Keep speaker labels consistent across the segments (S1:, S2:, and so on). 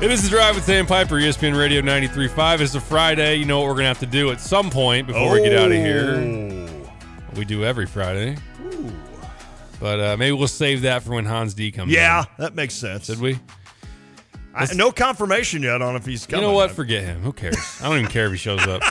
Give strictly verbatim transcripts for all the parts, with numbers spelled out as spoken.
S1: It is The Drive with Dan Piper, E S P N Radio ninety-three point five. It's a Friday. You know what we're going to have to do at some point before oh. we get out of here. We do every Friday.
S2: Ooh.
S1: But uh, maybe we'll save that for when Hans D comes
S2: yeah,
S1: in.
S2: Yeah, that makes sense.
S1: Did we?
S2: I, no confirmation yet on if he's coming.
S1: You know what?
S2: Yet.
S1: Forget him. Who cares? I don't even care if he shows up.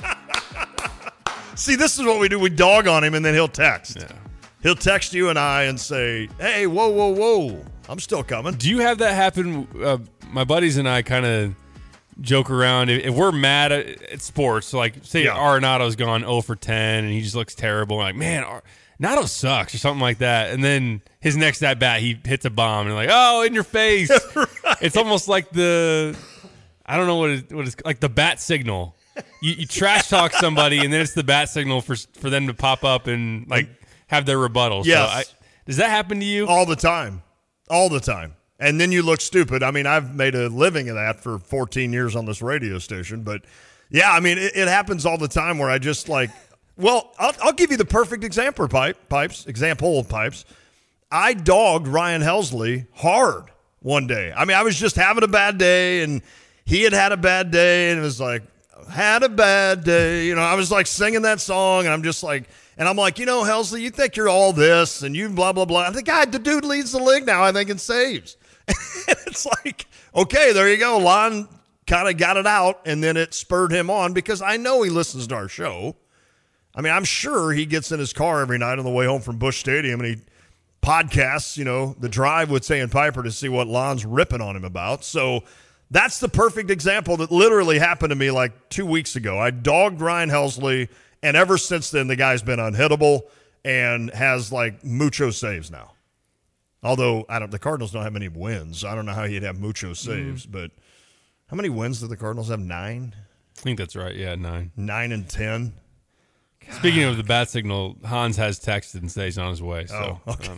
S2: See, this is what we do. We dog on him, and then he'll text.
S1: Yeah.
S2: He'll text you and I and say, hey, whoa, whoa, whoa, I'm still coming.
S1: Do you have that happen? Uh, my buddies and I kind of joke around. If, if we're mad at, at sports, so like say yeah. Arenado's gone oh for ten and he just looks terrible. We're like, man, Arenado sucks or something like that. And then his next at bat, he hits a bomb and like, oh, in your face. Right. It's almost like the, I don't know what it, what it's like the bat signal. You, you trash talk somebody and then it's the bat signal for for them to pop up and like have their rebuttal.
S2: Yes.
S1: So I, does that happen to you?
S2: All the time. All the time. And then you look stupid. I mean, I've made a living of that for fourteen years on this radio station. But, yeah, I mean, it, it happens all the time where I just like, well, I'll, I'll give you the perfect example, pipe, Pipes, example of Pipes. I dogged Ryan Helsley hard one day. I mean, I was just having a bad day, and he had had a bad day, and it was like, had a bad day. You know, I was like singing that song, and I'm just like, and I'm like, you know, Helsley, you think you're all this, and you blah, blah, blah. The guy, the dude leads the league now, I think, in saves. And it's like, okay, there you go. Lon kind of got it out, and then it spurred him on because I know he listens to our show. I mean, I'm sure he gets in his car every night on the way home from Busch Stadium, and he podcasts, you know, The Drive with Say and Piper to see what Lon's ripping on him about. So that's the perfect example that literally happened to me like two weeks ago. I dogged Ryan Helsley, and ever since then, the guy's been unhittable and has like mucho saves now. Although I don't, the Cardinals don't have many wins. I don't know how he'd have mucho saves, mm. but how many wins do the Cardinals have? Nine?
S1: I think that's right. Yeah, nine.
S2: Nine and ten. God.
S1: Speaking of the bat signal, Hans has texted and says he's on his way. So,
S2: oh, okay.
S1: um,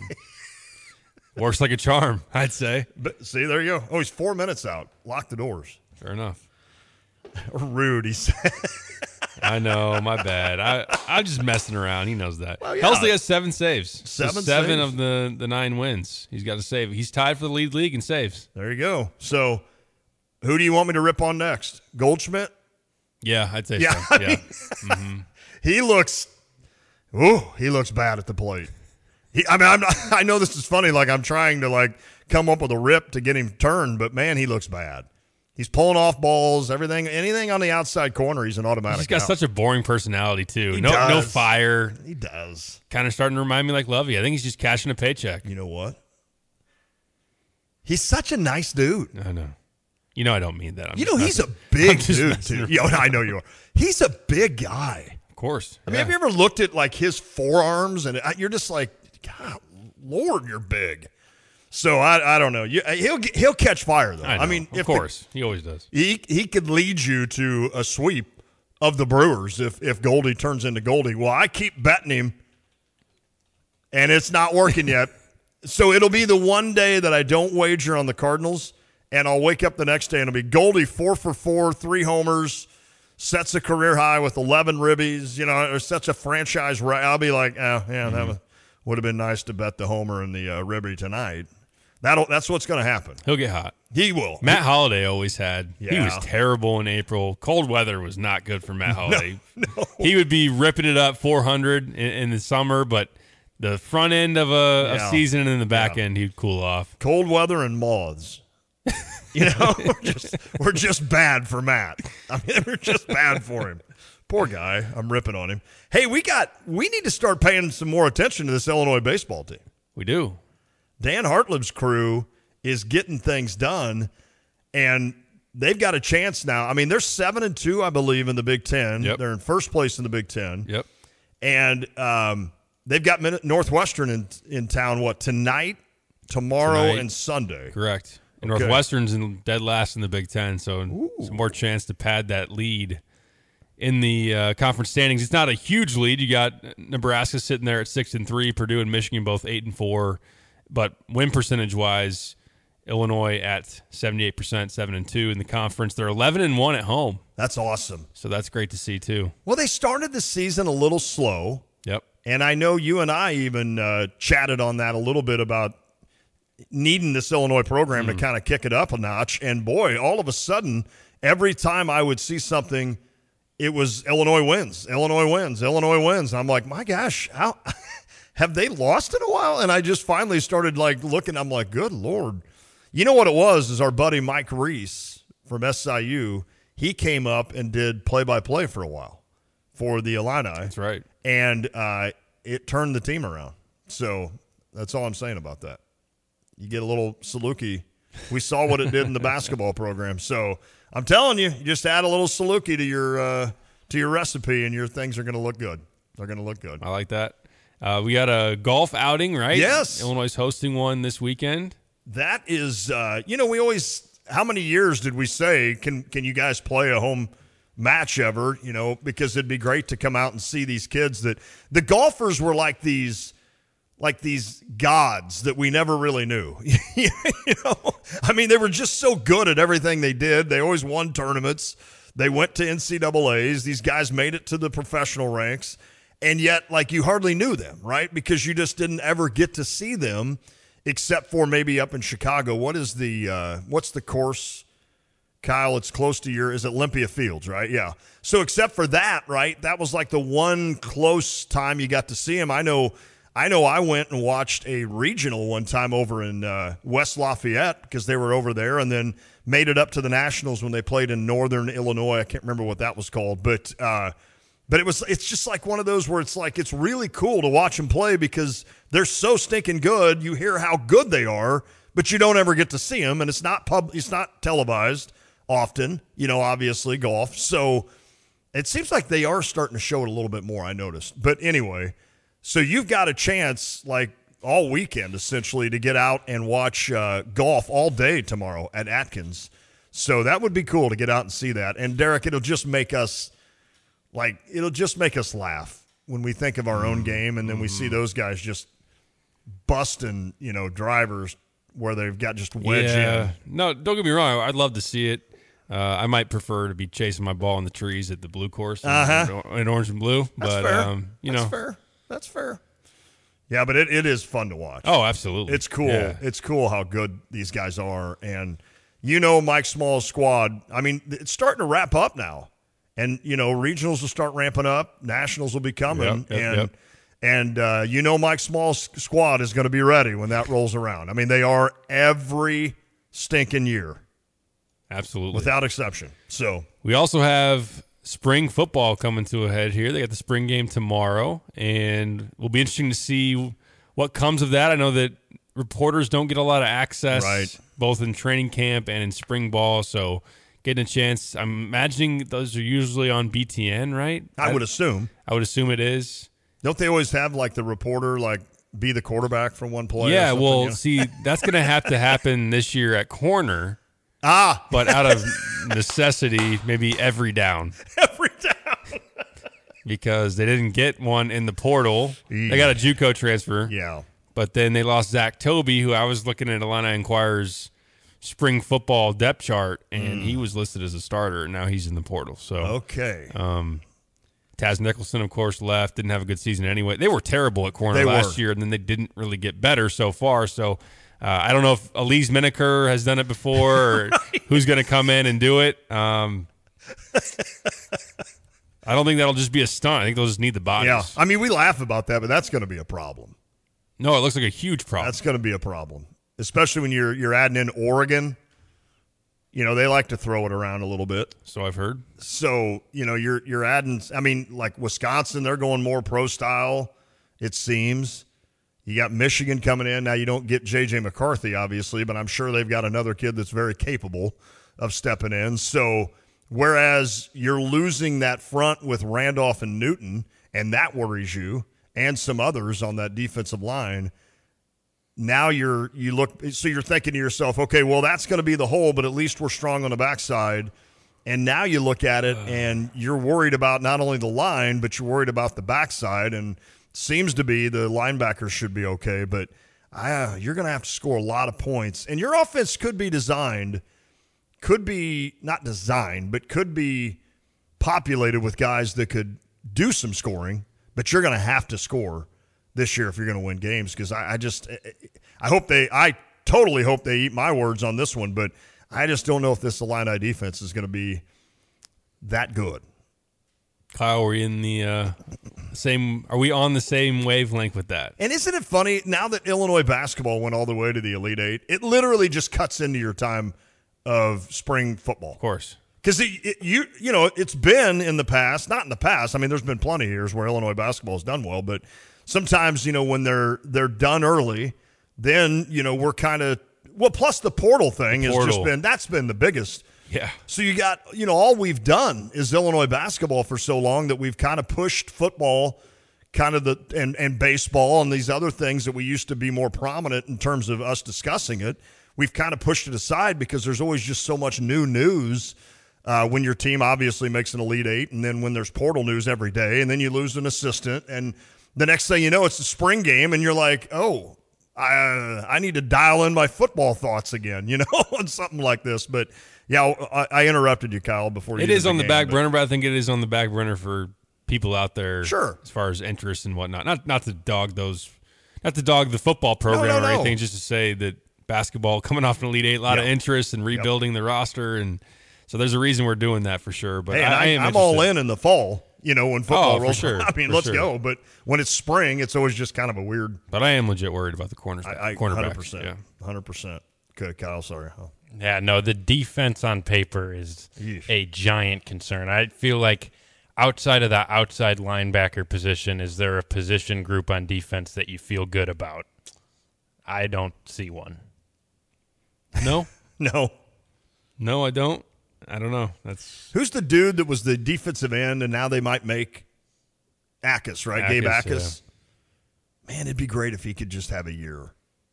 S1: works like a charm, I'd say.
S2: But see, there you go. Oh, he's four minutes out. Lock the doors.
S1: Fair enough.
S2: Rude, he said.
S1: I know, my bad. I, I'm just messing around. He knows that.
S2: Well, yeah.
S1: Helsley has seven saves.
S2: Seven
S1: so seven
S2: saves?
S1: of the, the nine wins. He's got a save. He's tied for the lead league in saves.
S2: There you go. So, who do you want me to rip on next? Goldschmidt?
S1: Yeah, I'd say
S2: yeah,
S1: so.
S2: I
S1: Yeah.
S2: mean,
S1: mm-hmm.
S2: He looks, ooh, he looks bad at the plate. He, I mean, I'm not, I know this is funny. Like I'm trying to like come up with a rip to get him turned, but man, he looks bad. He's pulling off balls, everything, anything on the outside corner, he's an automatic.
S1: He's got
S2: out.
S1: such a boring personality too.
S2: He
S1: no,
S2: does.
S1: no fire.
S2: He does.
S1: Kind of starting to remind me like Lovey. I think he's just cashing a paycheck.
S2: You know what? He's such a nice dude.
S1: I know. You know I don't mean that. I'm
S2: you know he's a big dude too. Yeah, I know you are. He's a big guy.
S1: Of course.
S2: I mean,
S1: yeah.
S2: have you ever looked at like his forearms and you're just like, God, Lord, you're big. So I I don't know. You, he'll he'll catch fire though.
S1: I, know,
S2: I mean,
S1: of
S2: if
S1: course
S2: the,
S1: he always does.
S2: He he could lead you to a sweep of the Brewers if if Goldie turns into Goldie. Well, I keep betting him, and it's not working yet. So it'll be the one day that I don't wager on the Cardinals, and I'll wake up the next day and it'll be Goldie four for four, three homers, sets a career high with eleven ribbies. You know, or sets a franchise right. I'll be like, oh yeah, mm-hmm. that would have been nice to bet the homer and the uh, ribby tonight. That'll that's what's going to happen.
S1: He'll get hot.
S2: He will.
S1: Matt Holliday always had.
S2: Yeah.
S1: He was terrible in April. Cold weather was not good for Matt Holliday.
S2: No, no.
S1: He would be ripping it up four hundred in, in the summer, but the front end of a,
S2: Yeah.
S1: a season and then the back
S2: Yeah.
S1: end, he'd cool off.
S2: Cold weather and moths. You know, we're just we're just bad for Matt. I mean, we're just bad for him. Poor guy. I'm ripping on him. Hey, we got we need to start paying some more attention to this Illinois baseball team.
S1: We do.
S2: Dan Hartleb's crew is getting things done, and they've got a chance now. I mean, they're seven and two, I believe, in the Big Ten.
S1: Yep.
S2: They're in first place in the Big Ten.
S1: Yep.
S2: And um, they've got Northwestern in in town. What tonight, tomorrow,
S1: Tonight.
S2: and Sunday.
S1: Correct. And
S2: Okay.
S1: Northwestern's in dead last in the Big Ten, so
S2: Ooh.
S1: some more chance to pad that lead in the uh, conference standings. It's not a huge lead. You got Nebraska sitting there at six and three, Purdue and Michigan both eight and four. But win percentage wise, Illinois at seventy-eight percent, seven and two in the conference. They're eleven and one at home.
S2: That's awesome.
S1: So that's great to see too.
S2: Well, they started the season a little slow.
S1: Yep.
S2: And I know you and I even uh, chatted on that a little bit about needing this Illinois program mm. to kind of kick it up a notch. And, boy, all of a sudden, every time I would see something, it was Illinois wins, Illinois wins, Illinois wins. And I'm like, my gosh, how have they lost in a while? And I just finally started, like, looking. I'm like, good Lord. You know what it was is our buddy Mike Reese from S I U, he came up and did play-by-play for a while for the Illini.
S1: That's right.
S2: And uh, it turned the team around. So that's all I'm saying about that. You get a little Saluki. We saw what it did in the basketball program. So I'm telling you, you just add a little Saluki to your uh, to your recipe, and your things are going to look good. They're going to look good.
S1: I like that. Uh, we got a golf outing, right?
S2: Yes.
S1: Illinois is hosting one this weekend.
S2: That is, uh, you know, we always – how many years did we say, can can you guys play a home match ever? You know, because it'd be great to come out and see these kids that – the golfers were like these – like these gods that we never really knew. You know, I mean, they were just so good at everything they did. They always won tournaments. They went to N C double A's. These guys made it to the professional ranks. And yet, like, you hardly knew them, right? Because you just didn't ever get to see them except for maybe up in Chicago. What is the uh, what's the course, Kyle? It's close to your – is it Olympia Fields, right? Yeah. So except for that, right, that was like the one close time you got to see them. I know I know I went and watched a regional one time over in uh, West Lafayette because they were over there, and then made it up to the Nationals when they played in Northern Illinois. I can't remember what that was called. But uh, – But it was it's just like one of those where it's like it's really cool to watch them play because they're so stinking good. You hear how good they are, but you don't ever get to see them, and it's not pub it's not televised often, you know, obviously golf. So it seems like they are starting to show it a little bit more, I noticed. But anyway, so you've got a chance like all weekend essentially to get out and watch uh, golf all day tomorrow at Atkins. So that would be cool to get out and see that. And Derek, it'll just make us Like, it'll just make us laugh when we think of our own game, and then we see those guys just busting, you know, drivers where they've got just wedge
S1: yeah.
S2: in.
S1: No, don't get me wrong. I'd love to see it. Uh, I might prefer to be chasing my ball in the trees at the blue course in,
S2: uh-huh.
S1: in orange and blue.
S2: That's
S1: but,
S2: fair.
S1: Um, you
S2: That's
S1: know.
S2: fair. That's fair. Yeah, but it, it is fun to watch.
S1: Oh, absolutely.
S2: It's cool.
S1: Yeah.
S2: It's cool how good these guys are. And, you know, Mike Small's squad, I mean, it's starting to wrap up now. And, you know, regionals will start ramping up. Nationals will be coming.
S1: Yep, yep,
S2: and,
S1: yep.
S2: and uh, you know Mike Small's squad is going to be ready when that rolls around. I mean, they are every stinking year.
S1: Absolutely.
S2: Without exception. So
S1: we also have spring football coming to a head here. They got the spring game tomorrow, and it will be interesting to see what comes of that. I know that reporters don't get a lot of access
S2: right.
S1: both in training camp and in spring ball, so – getting a chance. I'm imagining those are usually on B T N, right?
S2: I would assume.
S1: I would assume it is.
S2: Don't they always have, like, the reporter, like, be the quarterback for one play?
S1: Yeah, well,
S2: you know?
S1: see, that's going to have to happen this year at corner.
S2: Ah.
S1: But out of necessity, maybe every down.
S2: Every down.
S1: Because they didn't get one in the portal.
S2: Yeah.
S1: They got a JUCO transfer.
S2: Yeah.
S1: But then they lost Zach Toby, who I was looking at Illini Inquirer's spring football depth chart, and mm. he was listed as a starter, and now he's in the portal. So
S2: okay.
S1: Um, Taz Nicholson, of course, left. Didn't have a good season anyway. They were terrible at corner
S2: they
S1: last
S2: were.
S1: year, and then they didn't really get better so far. So uh, I don't know if Elise Miniker has done it before or right. who's going to come in and do it. Um, I don't think that'll just be a stunt. I think they'll just need the bodies.
S2: Yeah, I mean, we laugh about that, but that's going to be a problem.
S1: No, it looks like a huge problem.
S2: That's going to be a problem. Especially when you're you're adding in Oregon. You know, they like to throw it around a little bit.
S1: So I've heard.
S2: So, you know, you're you're adding – I mean, like Wisconsin, they're going more pro style, it seems. You got Michigan coming in. Now you don't get J J McCarthy, obviously, but I'm sure they've got another kid that's very capable of stepping in. So whereas you're losing that front with Randolph and Newton, and that worries you, and some others on that defensive line – now you're you look so you're thinking to yourself, okay, well, that's going to be the hole, but at least we're strong on the backside. And now you look at it and you're worried about not only the line, but you're worried about the backside. And seems to be the linebackers should be okay, but uh, you're going to have to score a lot of points. And your offense could be designed, could be not designed, but could be populated with guys that could do some scoring, but you're going to have to score this year if you're going to win games, because I, I just I hope they I totally hope they eat my words on this one, but I just don't know if this Illini defense is going to be that good.
S1: Kyle, are we in the uh, same? Are we on the same wavelength with that?
S2: And isn't it funny now that Illinois basketball went all the way to the Elite Eight? It literally just cuts into your time of spring football,
S1: of course,
S2: because it, it, you you know it's been in the past, not in the past. I mean, there's been plenty of years where Illinois basketball has done well, but sometimes you know when they're they're done early, then you know we're kind of well. Plus the portal thing the portal. has just been that's been the biggest.
S1: Yeah.
S2: So you got, you know, all we've done is Illinois basketball for so long that we've kind of pushed football, kind of the and, and baseball and these other things that we used to be more prominent in terms of us discussing it. We've kind of pushed it aside because there's always just so much new news uh, when your team obviously makes an Elite Eight, and then when there's portal news every day, and then you lose an assistant, and the next thing you know, it's the spring game, and you're like, oh, I, uh, I need to dial in my football thoughts again, you know, on something like this, but. Yeah, I, I interrupted you, Kyle, before you
S1: It is
S2: the
S1: on the
S2: game,
S1: back
S2: but.
S1: burner, but I think it is on the back burner for people out there
S2: sure.
S1: as far as interest and whatnot. Not not to dog those – not to dog the football program
S2: no, no,
S1: or
S2: no.
S1: anything, just to say that basketball coming off an Elite Eight, a lot
S2: yep.
S1: of interest and rebuilding yep. the roster. And so there's a reason we're doing that for sure. But
S2: hey,
S1: I,
S2: I,
S1: I am
S2: I'm all in in the fall, you know, when football
S1: oh,
S2: rolls.
S1: Sure.
S2: I mean,
S1: for
S2: let's
S1: sure.
S2: go. But when it's spring, it's always just kind of a weird –
S1: But I am legit worried about the corners,
S2: I, I,
S1: cornerbacks.
S2: one hundred percent.
S1: Yeah.
S2: one hundred percent. Okay, Kyle, sorry. Oh.
S3: Yeah, no, the defense on paper is
S2: Yeesh.
S3: a giant concern. I feel like outside of the outside linebacker position, is there a position group on defense that you feel good about? I don't see one.
S1: No?
S2: no.
S1: No, I don't. I don't know. That's
S2: Who's the dude that was the defensive end and now they might make Akis, right?
S1: Akis,
S2: Gabe Akis.
S1: Yeah.
S2: Man, it'd be great if he could just have a year.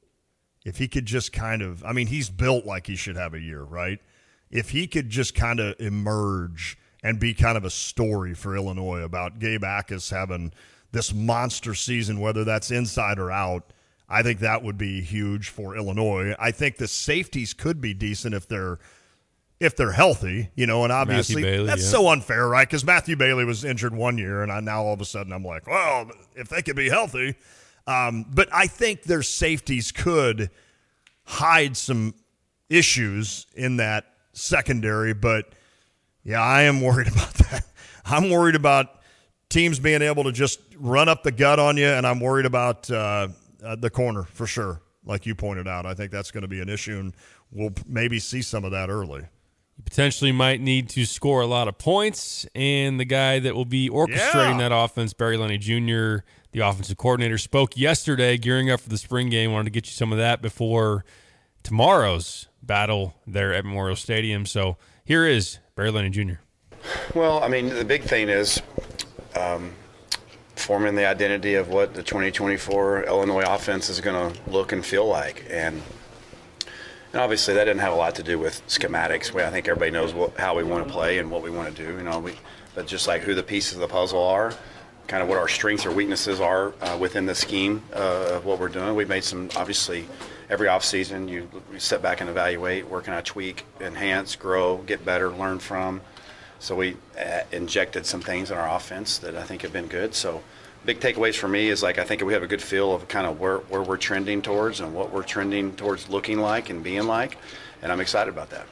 S2: If he could just kind of, I mean, he's built like he should have a year, right? If he could just kind of emerge and be kind of a story for Illinois about Gabe Akis having this monster season, whether that's inside or out, I think that would be huge for Illinois. I think the safeties could be decent if they're if they're healthy, you know, and obviously
S1: Bailey,
S2: that's
S1: yeah.
S2: so unfair, right? Because Matthew Bailey was injured one year, and I now all of a sudden I'm like, well, if they could be healthy. Um, but I think their safeties could hide some issues in that secondary. But, yeah, I am worried about that. I'm worried about teams being able to just run up the gut on you, and I'm worried about uh, uh, the corner for sure, like you pointed out. I think that's going to be an issue, and we'll maybe see some of that early.
S1: You potentially might need to score a lot of points, and the guy that will be orchestrating
S2: Yeah.
S1: that offense, Barry Lunney Junior, the offensive coordinator, spoke yesterday, gearing up for the spring game. Wanted to get you some of that before tomorrow's battle there at Memorial Stadium. So here is Barry Lunney Junior
S4: Well, I mean, the big thing is um, forming the identity of what the twenty twenty-four Illinois offense is going to look and feel like. And And obviously, that didn't have a lot to do with schematics. We, I think everybody knows what, how we want to play and what we want to do. You know, we, but just like who the pieces of the puzzle are, kind of what our strengths or weaknesses are uh, within the scheme uh, of what we're doing. We've made some, obviously, every offseason you, you step back and evaluate, where can I tweak, enhance, grow, get better, learn from. So we uh, injected some things in our offense that I think have been good. So big takeaways for me is, like, I think we have a good feel of kind of where, where we're trending towards and what we're trending towards looking like and being like, and I'm excited about that.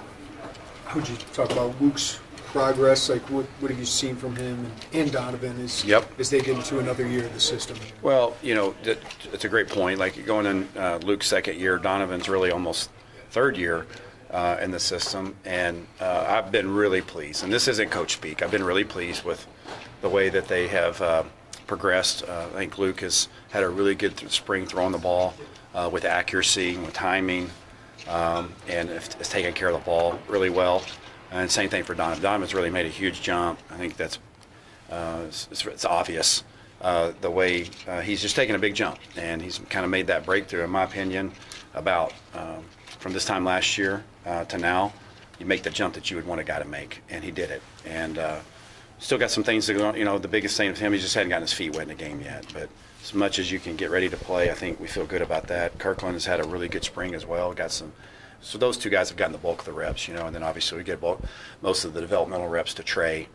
S5: How would you talk about Luke's progress? Like, what, what have you seen from him and, and Donovan as,
S4: Yep.
S5: as they get into another year of the system?
S4: Well, you know, it, it's a great point. Like, going in uh, Luke's second year, Donovan's really almost third year uh, in the system, and uh, I've been really pleased. And this isn't coach speak. I've been really pleased with the way that they have uh, progressed. Uh, I think Luke has had a really good th- spring throwing the ball uh, with accuracy, with timing, um, and has taken care of the ball really well. And same thing for Donovan. Donovan's really made a huge jump. I think that's uh, it's, it's obvious uh, the way uh, he's just taken a big jump, and he's kind of made that breakthrough, in my opinion, about um, from this time last year uh, to now. You make the jump that you would want a guy to make, and he did it. And uh, still got some things to go. You know, the biggest thing with him, he just hadn't gotten his feet wet in the game yet. But as much as you can get ready to play, I think we feel good about that. Kirkland has had a really good spring as well. Got some. So those two guys have gotten the bulk of the reps, you know, and then obviously we get bulk, most of the developmental reps to Trey.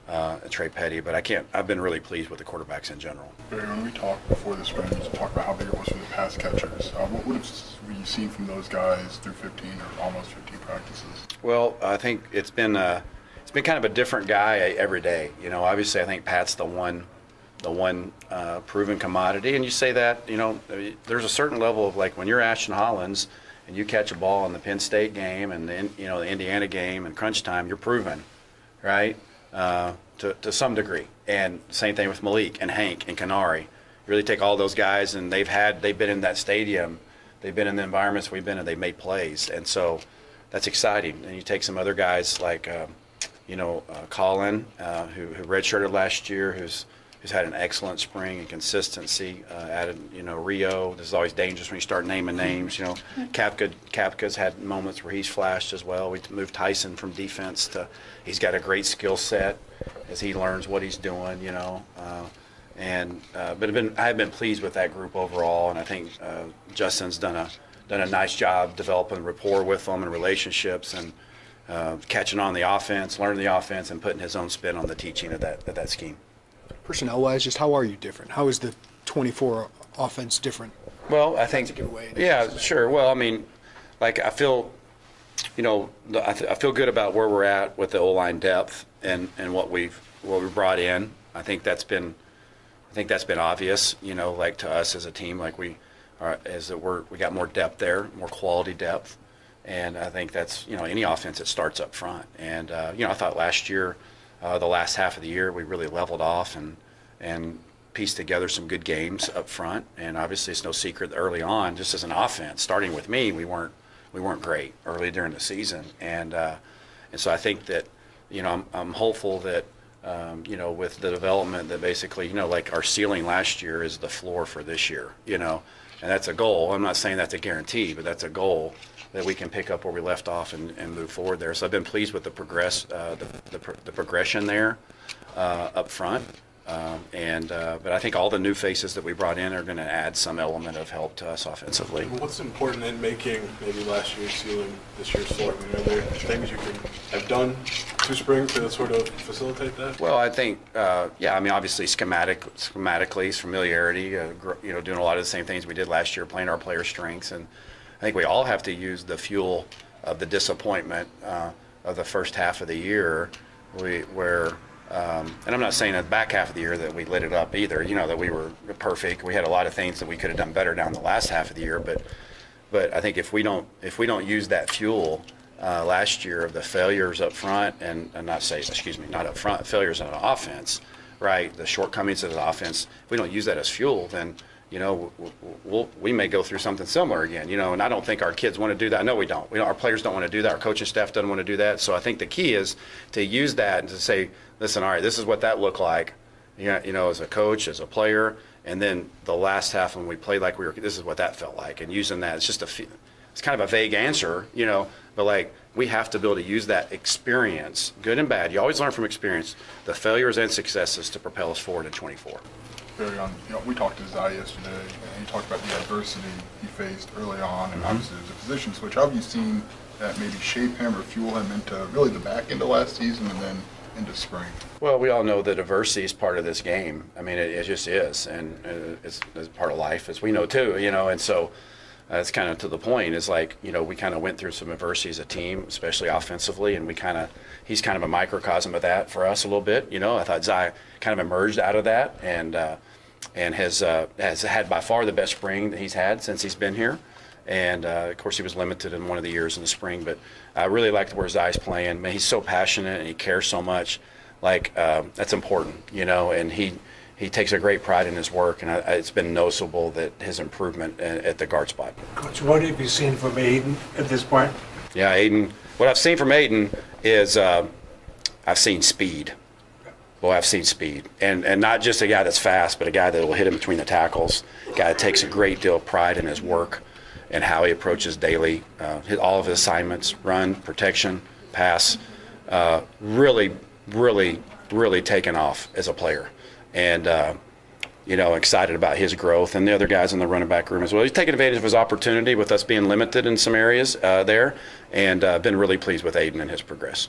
S4: uh, Trey Petty. But I can't. I've been really pleased with the quarterbacks in general.
S6: Barry, when we talked before the spring, we talked about how big it was for the pass catchers. Uh, what what have you seen from those guys through fifteen or almost fifteen practices?
S4: Well, I think it's been uh, it's been kind of a different guy every day. You know, obviously, I think Pat's the one. the one uh, proven commodity. And you say that, you know, there's a certain level of, like, when you're Ashton Hollins and you catch a ball in the Penn State game and the, you know, the Indiana game and crunch time, you're proven, right, uh, to, to some degree. And same thing with Malik and Hank and Kanari. You really take all those guys, and they've had, they've been in that stadium, they've been in the environments we've been in, they've made plays. And so that's exciting. And you take some other guys like, uh, you know, uh, Colin, uh, who, who redshirted last year, who's who's had an excellent spring and consistency. Uh, added, you know, Rio. This is always dangerous when you start naming names. You know, Kapka, Kapka's had moments where he's flashed as well. We moved Tyson from defense to, he's got a great skill set as he learns what he's doing. You know, uh, and uh, but I've been I've been pleased with that group overall, and I think uh, Justin's done a done a nice job developing rapport with them and relationships and. Uh, catching on the offense, learning the offense, and putting his own spin on the teaching of that of that scheme.
S5: Personnel-wise, just how are you different? How is the twenty-four offense different?
S4: Well, I think, yeah, sure. Well, I mean, like I feel, you know, I, th- I feel good about where we're at with the O-line depth and, and what we've what we brought in. I think that's been, I think that's been obvious. You know, like to us as a team, like we are, as that we're we got more depth there, more quality depth. And I think that's, you know, any offense that starts up front. And, uh, you know, I thought last year, uh, the last half of the year, we really leveled off and and pieced together some good games up front. And obviously it's no secret that early on, just as an offense, starting with me, we weren't we weren't great early during the season. And uh, and so I think that, you know, I'm, I'm hopeful that, um, you know, with the development that basically, you know, like our ceiling last year is the floor for this year, you know. And that's a goal. I'm not saying that's a guarantee, but that's a goal that we can pick up where we left off and, and move forward there. So I've been pleased with the progress, uh, the, the, the progression there uh, up front. Um, and uh, but I think all the new faces that we brought in are going to add some element of help to us offensively.
S7: What's important in making maybe last year's ceiling this year's floor? I mean, are there things you can have done through spring to sort of facilitate that?
S4: Well, I think, uh, yeah, I mean, obviously schematic, schematically, familiarity, uh, gr- you know, doing a lot of the same things we did last year, playing our player strengths. And I think we all have to use the fuel of the disappointment uh, of the first half of the year, we, where, um, and I'm not saying in the back half of the year that we lit it up either, you know, that we were perfect. We had a lot of things that we could have done better down the last half of the year, but but I think if we don't if we don't use that fuel uh, last year of the failures up front, and, and not say, excuse me, not up front, failures in an offense, right, the shortcomings of the offense, if we don't use that as fuel, then you know, we'll, we may go through something similar again, you know, and I don't think our kids want to do that. No, we don't. We don't. Our players don't want to do that. Our coaching staff doesn't want to do that. So I think the key is to use that and to say, listen, all right, this is what that looked like, you know, as a coach, as a player, and then the last half when we played like we were, this is what that felt like. And using that, it's just a, it's kind of a vague answer, you know, but like we have to be able to use that experience, good and bad. You always learn from experience, the failures and successes to propel us forward in twenty-four.
S6: Very on, you know, we talked to Zai yesterday, and he talked about the adversity he faced early on, and mm-hmm. obviously there's a position switch. How have you seen that maybe shape him or fuel him into really the back end of last season and then into spring?
S4: Well, we all know that adversity is part of this game. I mean, it, it just is, and it's, it's part of life, as we know too, you know, and so that's kind of to the point. Is like, you know, we kind of went through some adversity as a team, especially offensively, and we kind of, he's kind of a microcosm of that for us a little bit. You know, I thought Zai kind of emerged out of that and uh, and has uh, has had by far the best spring that he's had since he's been here. And uh, of course, he was limited in one of the years in the spring, but I really liked where Zai's playing. Man, he's so passionate and he cares so much. Like uh, that's important, you know, and he. He takes a great pride in his work, and I, it's been noticeable that his improvement at, at the guard spot.
S8: Coach, what have you seen from Aiden at this point?
S4: Yeah, Aiden. What I've seen from Aiden is uh, I've seen speed. Well, I've seen speed, and and not just a guy that's fast, but a guy that will hit him between the tackles. A guy that takes a great deal of pride in his work and how he approaches daily, uh, hit all of his assignments, run, protection, pass. Uh, really, really, really taken off as a player. And, uh, you know, excited about his growth and the other guys in the running back room as well. He's taken advantage of his opportunity with us being limited in some areas uh, there, and uh, been really pleased with Aiden and his progress.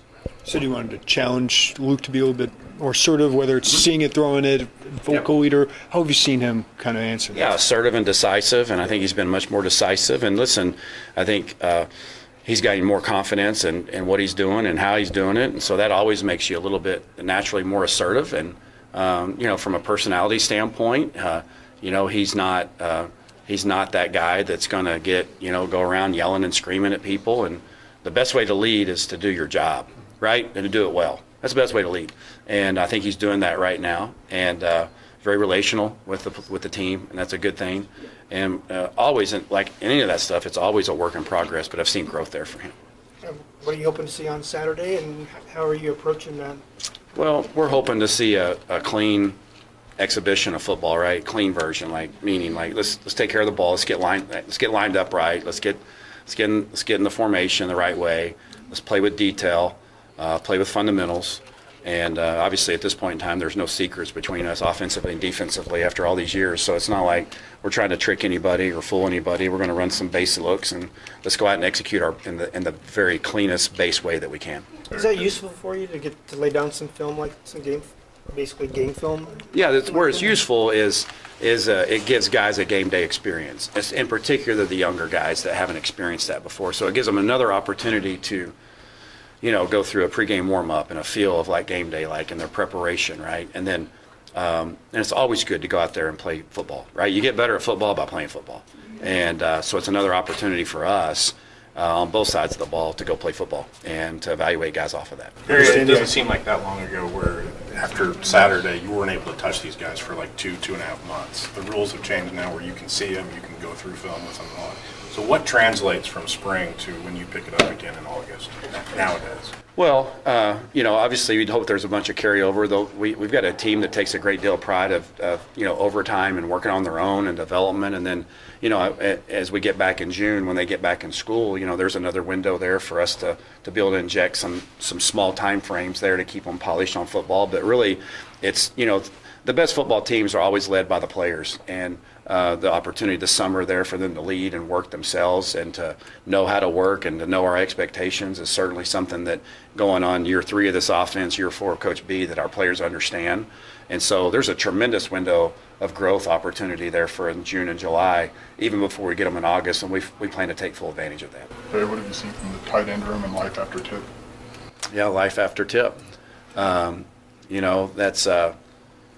S5: Said you wanted to challenge Luke to be a little bit more assertive, whether it's seeing it, throwing it, vocal leader. How have you seen him kind of answer that?
S4: Yeah, assertive and decisive, and I think he's been much more decisive. And listen, I think uh, he's gotten more confidence in, in what he's doing and how he's doing it, and so that always makes you a little bit naturally more assertive. And um, you know, from a personality standpoint, uh, you know, he's not uh, he's not that guy that's going to get you know go around yelling and screaming at people. And the best way to lead is to do your job, right, and to do it well. That's the best way to lead, and I think he's doing that right now. And uh, very relational with the with the team, and that's a good thing. And uh, always, in, like any of that stuff, it's always a work in progress. But I've seen growth there for him.
S9: What are you hoping to see on Saturday, and how are you approaching that?
S4: Well, we're hoping to see a, a clean exhibition of football, right? Clean version, like meaning like let's let's take care of the ball. Let's get lined. Let's get lined up right. Let's get let's get in, let's get in the formation the right way. Let's play with detail. Uh, play with fundamentals, and uh, obviously at this point in time there's no secrets between us offensively and defensively after all these years, so it's not like we're trying to trick anybody or fool anybody. We're going to run some base looks and let's go out and execute our in the in the very cleanest base way that we can.
S9: Is that useful for you to get to lay down some film, like some game, basically game film?
S4: Yeah, that's where it's useful is is uh, it gives guys a game day experience, it's in particular the younger guys that haven't experienced that before, so it gives them another opportunity to you know, go through a pregame warm-up and a feel of like game day, like in their preparation, right? And then, um, and it's always good to go out there and play football, right? You get better at football by playing football. And uh, so it's another opportunity for us uh, on both sides of the ball to go play football and to evaluate guys off of that.
S10: It doesn't seem like that long ago where after Saturday you weren't able to touch these guys for like two, two and a half months. The rules have changed now where you can see them, you can go through film with them and all that. So what translates from spring to when you pick it up again in August nowadays?
S4: Well, uh, you know, obviously we'd hope there's a bunch of carryover. Though we, we've got a team that takes a great deal of pride of, of, you know, overtime and working on their own and development. And then, you know, as we get back in June, when they get back in school, you know, there's another window there for us to, to be able to inject some, some small time frames there to keep them polished on football. But really, it's, you know, the best football teams are always led by the players. And Uh, the opportunity this summer there for them to lead and work themselves and to know how to work and to know our expectations is certainly something that going on year three of this offense, year four of Coach B, that our players understand. And so there's a tremendous window of growth opportunity there for in June and July, even before we get them in August, and we we plan to take full advantage of that.
S6: Hey, what have you seen from the tight end room and life after tip?
S4: Yeah, life after tip. Um, you know, that's uh, –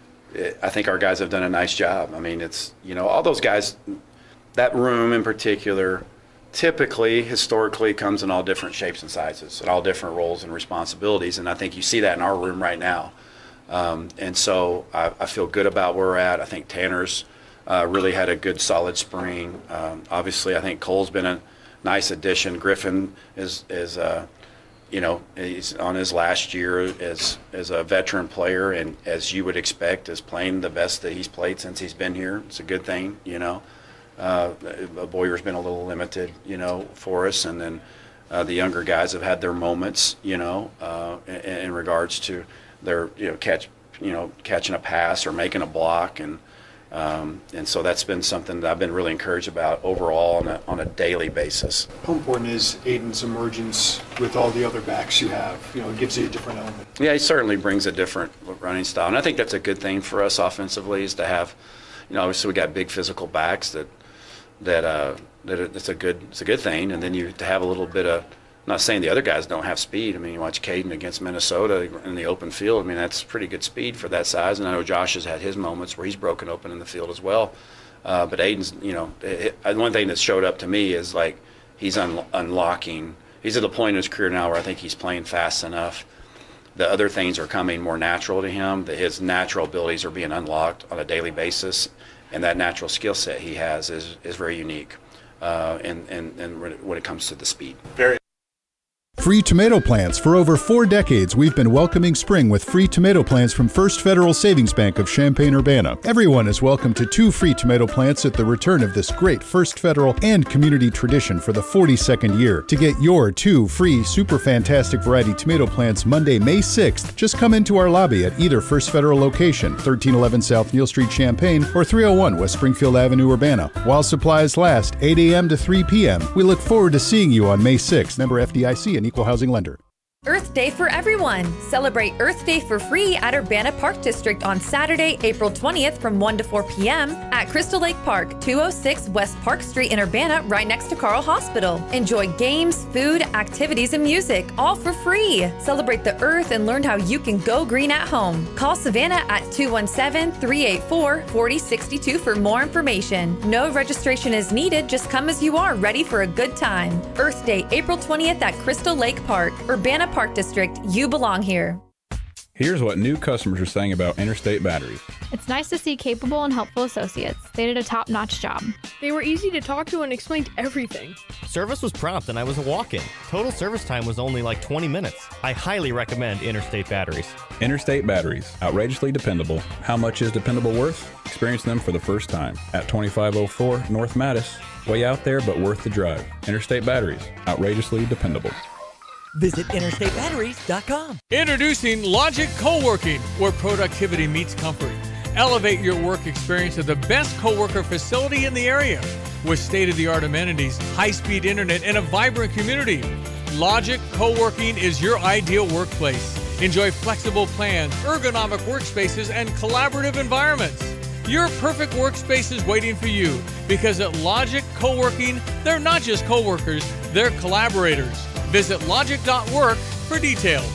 S4: I think our guys have done a nice job. I mean, it's, you know, all those guys, that room in particular, typically, historically, comes in all different shapes and sizes and all different roles and responsibilities. And I think you see that in our room right now. Um, and so I, I feel good about where we're at. I think Tanner's uh, really had a good, solid spring. Um, obviously, I think Cole's been a nice addition. Griffin is, is uh, you know, he's on his last year as as a veteran player, and as you would expect, is playing the best that he's played since he's been here. It's a good thing, you know. Uh, Boyer's been a little limited, you know, for us, and then uh, the younger guys have had their moments, you know, uh, in, in regards to their, you know, catch, you know, catching a pass or making a block, and um, and so that's been something that I've been really encouraged about overall on a on a daily basis.
S5: How important is Aiden's emergence with all the other backs you have? You know, it gives you a different element.
S4: Yeah, he certainly brings a different running style, and I think that's a good thing for us offensively, is to have, you know, obviously we got big physical backs that that uh that it's a good it's a good thing, and then you to have a little bit of. I'm not saying the other guys don't have speed. I mean, you watch Caden against Minnesota in the open field. I mean, that's pretty good speed for that size. And I know Josh has had his moments where he's broken open in the field as well. Uh, but Aiden's, you know, it, it, one thing that showed up to me is like he's un, unlocking. He's at the point in his career now where I think he's playing fast enough. The other things are coming more natural to him. That his natural abilities are being unlocked on a daily basis, and that natural skill set he has is is very unique. Uh, and and and when it comes to the speed.
S10: Very.
S11: Free tomato plants. For over four decades, we've been welcoming spring with free tomato plants from First Federal Savings Bank of Champaign-Urbana. Everyone is welcome to two free tomato plants at the return of this great First Federal and community tradition for the forty-second year. To get your two free Super Fantastic Variety tomato plants Monday, May sixth, just come into our lobby at either First Federal location, thirteen eleven South Neal Street, Champaign, or three oh one West Springfield Avenue, Urbana. While supplies last, eight a.m. to three p.m. We look forward to seeing you on May sixth. Member F D I C and Equal Housing Lender.
S12: Earth Day for everyone. Celebrate Earth Day for free at Urbana Park District on Saturday, April twentieth from one to four p.m. at Crystal Lake Park, two oh six West Park Street in Urbana, right next to Carl Hospital. Enjoy games, food, activities, and music, all for free. Celebrate the Earth and learn how you can go green at home. Call Savannah at two one seven, three eight four, four oh six two for more information. No registration is needed. Just come as you are, ready for a good time. Earth Day, April twentieth at Crystal Lake Park, Urbana Park District. You belong here.
S13: Here's what new customers are saying about Interstate Batteries.
S14: It's nice to see capable and helpful associates. They did a top-notch job.
S15: They were easy to talk to and explained everything.
S16: Service was prompt and I was a walk-in. Total service time was only like twenty minutes. I highly recommend Interstate Batteries.
S13: Interstate Batteries, outrageously dependable. How much is dependable worth? Experience them for the first time at twenty-five oh four North Mattis. Way out there, but worth the drive. Interstate Batteries, outrageously dependable.
S17: Visit interstate batteries dot com.
S18: Introducing Logic Co-working, where productivity meets comfort. Elevate your work experience at the best co-worker facility in the area. With state-of-the-art amenities, high-speed internet, and a vibrant community. Logic Co-working is your ideal workplace. Enjoy flexible plans, ergonomic workspaces, and collaborative environments. Your perfect workspace is waiting for you, because at Logic Co-working, they're not just co-workers, they're collaborators. Visit logic dot work for details.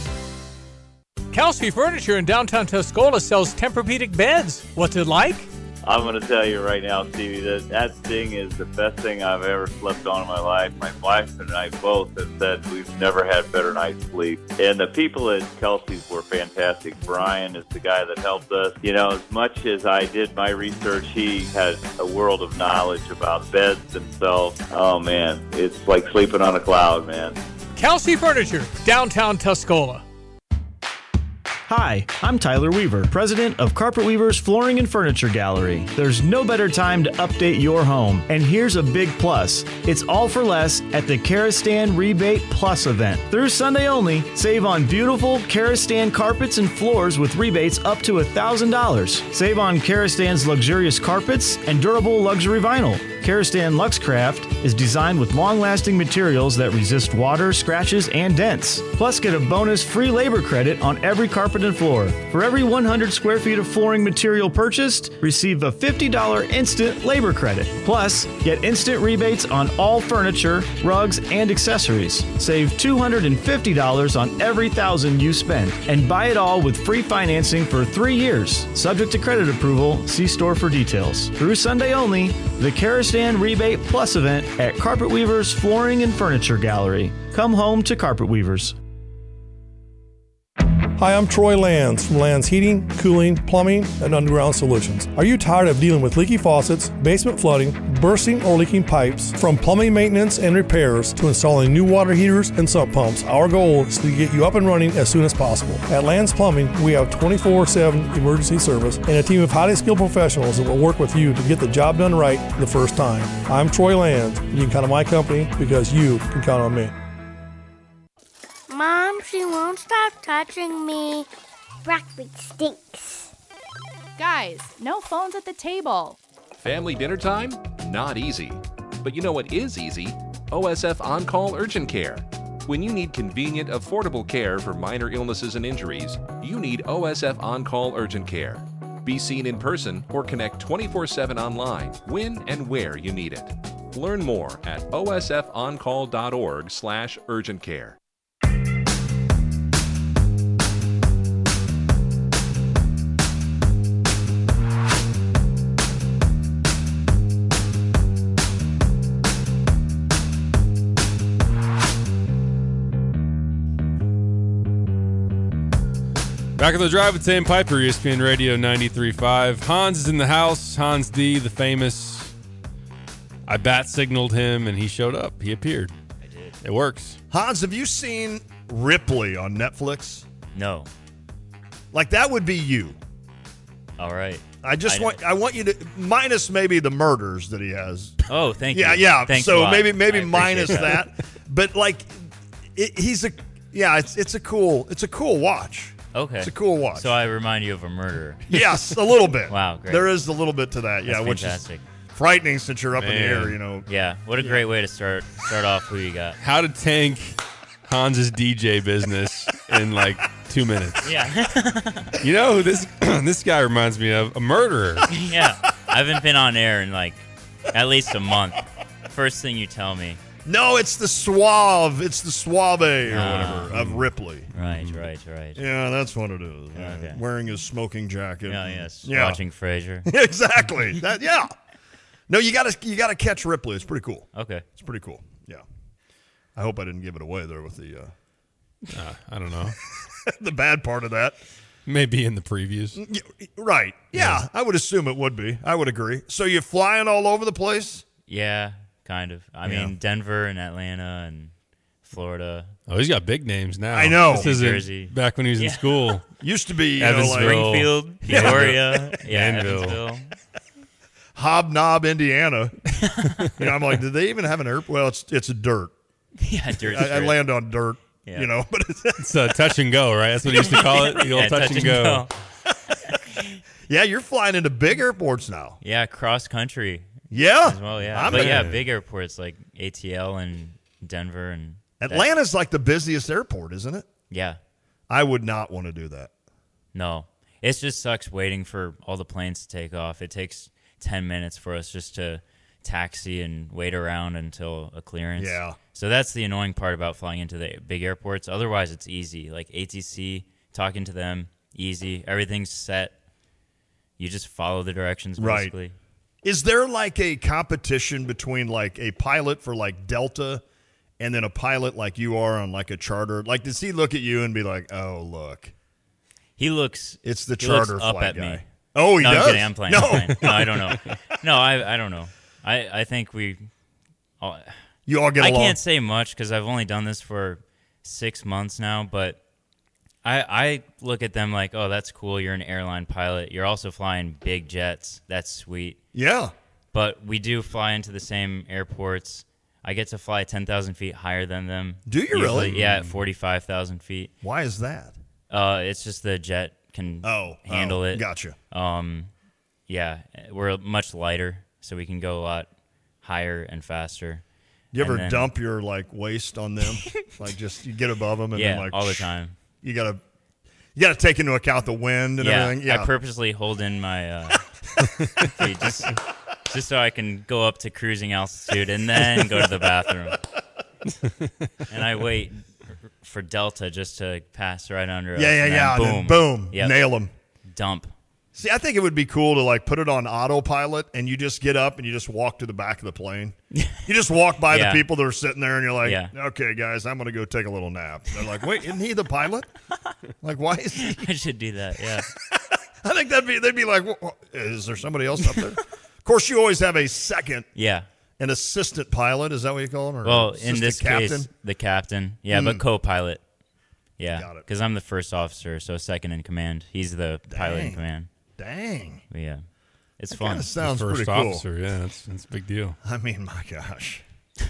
S18: Kelsey Furniture in downtown Tuscola sells Tempur-Pedic beds. What's it like?
S19: I'm going to tell you right now, Stevie, that that thing is the best thing I've ever slept on in my life. My wife and I both have said we've never had better night's sleep. And the people at Kelsey's were fantastic. Brian is the guy that helped us. You know, as much as I did my research, he had a world of knowledge about beds themselves. Oh, man, it's like sleeping on a cloud, man.
S18: Kelsey Furniture, downtown Tuscola.
S20: Hi, I'm Tyler Weaver, president of Carpet Weaver's Flooring and Furniture Gallery. There's no better time to update your home, and here's a big plus. It's all for less at the Karastan Rebate Plus event. Through Sunday only, save on beautiful Karastan carpets and floors with rebates up to one thousand dollars. Save on Karastan's luxurious carpets and durable luxury vinyl. Karastan LuxCraft is designed with long-lasting materials that resist water, scratches, and dents. Plus, get a bonus free labor credit on every carpet and floor. For every one hundred square feet of flooring material purchased, receive a fifty dollars instant labor credit. Plus, get instant rebates on all furniture, rugs, and accessories. Save two hundred fifty dollars on every thousand you spend. And buy it all with free financing for three years. Subject to credit approval, see store for details. Through Sunday only, the Karastan Rebate Plus event at Carpet Weaver's Flooring and Furniture Gallery. Come home to Carpet Weaver's.
S21: Hi, I'm Troy Lands from Lands Heating, Cooling, Plumbing, and Underground Solutions. Are you tired of dealing with leaky faucets, basement flooding, bursting or leaking pipes? From plumbing maintenance and repairs to installing new water heaters and sump pumps, our goal is to get you up and running as soon as possible. At Lands Plumbing, we have twenty-four seven emergency service and a team of highly skilled professionals that will work with you to get the job done right the first time. I'm Troy Lands, and you can count on my company because you can count on me.
S22: Mom, she won't stop touching me. Broccoli stinks.
S23: Guys, no phones at the table.
S24: Family dinner time? Not easy. But you know what is easy? O S F On-Call Urgent Care. When you need convenient, affordable care for minor illnesses and injuries, you need O S F On-Call Urgent Care. Be seen in person or connect twenty-four seven online when and where you need it. Learn more at O S F on call dot org slash urgent care.
S1: Back on the drive with Sam Piper, E S P N Radio ninety-three point five. Hans is in the house. Hans D, the famous. I bat signaled him, and he showed up. He appeared.
S2: I did.
S1: It works.
S2: Hans, have you seen Ripley on Netflix?
S25: No.
S2: Like, that would be you.
S25: All right.
S2: I just
S25: I
S2: want I want you to minus maybe the murders that he has.
S25: Oh, thank
S2: yeah,
S25: you.
S2: Yeah, yeah.
S25: Thanks
S2: So maybe maybe minus
S25: that.
S2: that. But like, it, he's a yeah. It's it's a cool it's a cool watch.
S25: Okay.
S2: It's a cool watch.
S25: So I remind you of a murderer.
S2: Yes, a little bit.
S25: Wow, great.
S2: There is a little bit to that, yeah,
S25: That's
S2: which
S25: fantastic.
S2: is frightening since you're up
S1: Man.
S2: in the air, you know.
S25: Yeah, what a great way to start start off who you got.
S1: How to tank Hans's D J business in like two minutes.
S25: Yeah.
S1: You know who this this guy reminds me of? A murderer.
S25: Yeah. I haven't been on air in like at least a month. First thing you tell me.
S2: No, it's the suave. It's the suave or
S25: Ah.
S2: whatever of Ripley.
S25: Right, right, right.
S2: Yeah, that's what it is. Yeah.
S25: Okay.
S2: Wearing his smoking jacket.
S25: Yeah, yes.
S2: Yeah.
S25: Watching Frasier.
S2: Exactly. That. Yeah. No, you gotta you gotta catch Ripley. It's pretty cool.
S25: Okay.
S2: It's pretty cool. Yeah. I hope I didn't give it away there with the. Uh,
S1: uh, I don't know.
S2: The bad part of that.
S1: Maybe in the previews.
S2: Right. Yeah, yeah, I would assume it would be. I would agree. So you're flying all over the place?
S25: Yeah, kind of. I
S2: Yeah.
S25: mean, Denver and Atlanta and Florida.
S1: Oh, he's got big names now.
S2: I know.
S1: This isn't
S25: Jersey.
S1: back when he was
S25: Yeah.
S1: in school.
S2: Used to be, you
S1: Evansville,
S2: know, like
S25: Springfield, Peoria, yeah,
S1: Danville.
S25: Evansville.
S2: Hobnob, Indiana. You know, I'm like, did they even have an airport? Well, it's it's a dirt.
S25: Yeah, dirt.
S2: I, I
S25: strip.
S2: land on dirt.
S25: Yeah.
S2: You know, but it's,
S1: It's a touch and go, right? That's what he used to call it. The old
S25: Yeah,
S1: touch, and go.
S2: yeah, you're flying into big airports now.
S25: Yeah, cross country.
S2: Yeah.
S25: As well, yeah.
S2: I'm
S25: but
S2: a-
S25: yeah, big airports like A T L and Denver and that-
S2: Atlanta's like the busiest airport, isn't it?
S25: Yeah.
S2: I would not want to do that.
S25: No. It just sucks waiting for all the planes to take off. It takes ten minutes for us just to taxi and wait around until a clearance.
S2: Yeah.
S25: So that's the annoying part about flying into the big airports. Otherwise, it's easy. Like A T C, talking to them, easy. Everything's set. You just follow the directions, basically.
S2: Right. Is there like a competition between like a pilot for like Delta and then a pilot like you are on like a charter? Like, does he look at you and be like, "Oh, look,
S25: He looks.
S2: it's the
S25: he looks
S2: charter
S25: up
S2: flight
S25: at
S2: guy"?
S25: me.
S2: Oh, he
S25: no,
S2: does.
S25: I'm kidding. I'm playing.
S2: No,
S25: I'm playing. No, I don't know. No, I I don't know. I I think we. All,
S2: You all get
S25: I
S2: along.
S25: can't say much because I've only done this for six months now, but I I look at them like, oh, that's cool. You're an airline pilot. You're also flying big jets. That's sweet.
S2: Yeah.
S25: But we do fly into the same airports. I get to fly ten thousand feet higher than them.
S2: Do you
S25: usually,
S2: really?
S25: Yeah, at forty-five thousand feet.
S2: Why is that?
S25: Uh, it's just the jet can
S2: Oh,
S25: handle
S2: oh,
S25: it.
S2: gotcha.
S25: Um, yeah, we're much lighter, so we can go a lot higher and faster.
S2: You ever
S25: And then-
S2: dump your like waist on them? Like just you get above them and
S25: Yeah,
S2: then like
S25: all the time.
S2: You gotta you gotta take into account the wind and
S25: yeah,
S2: everything. Yeah,
S25: I purposely hold in my uh, feet just just so I can go up to cruising altitude and then go to the bathroom. And I wait for Delta just to pass right under us.
S2: yeah, yeah,
S25: and
S2: yeah.
S25: then
S2: And then boom,
S25: Yep.
S2: nail them.
S25: Dump.
S2: See, I think it would be cool to like put it on autopilot and you just get up and you just walk to the back of the plane. You just walk by
S25: Yeah.
S2: the people that are sitting there and you're like,
S25: Yeah.
S2: okay, guys, I'm going to go take a little nap. They're like, wait, isn't he the pilot? Like, why is he?
S25: I should do that. Yeah.
S2: I think that'd be, they'd be like, "Wha- is there somebody else up there? Of course, you always have a second,
S25: Yeah.
S2: an assistant pilot. Is that what you call him? Or
S25: Well, in
S2: assistant
S25: this
S2: captain?
S25: case, the captain. Yeah,
S2: Mm.
S25: but co-pilot. Yeah,
S2: Got it.
S25: because I'm the first officer, so second in command. He's the pilot in
S2: Dang.
S25: command.
S2: Dang.
S25: But yeah, it's
S2: That
S25: fun.
S2: kinda sounds
S1: First
S2: pretty cool.
S1: officer, yeah, that's that's a big deal.
S2: I mean, my gosh.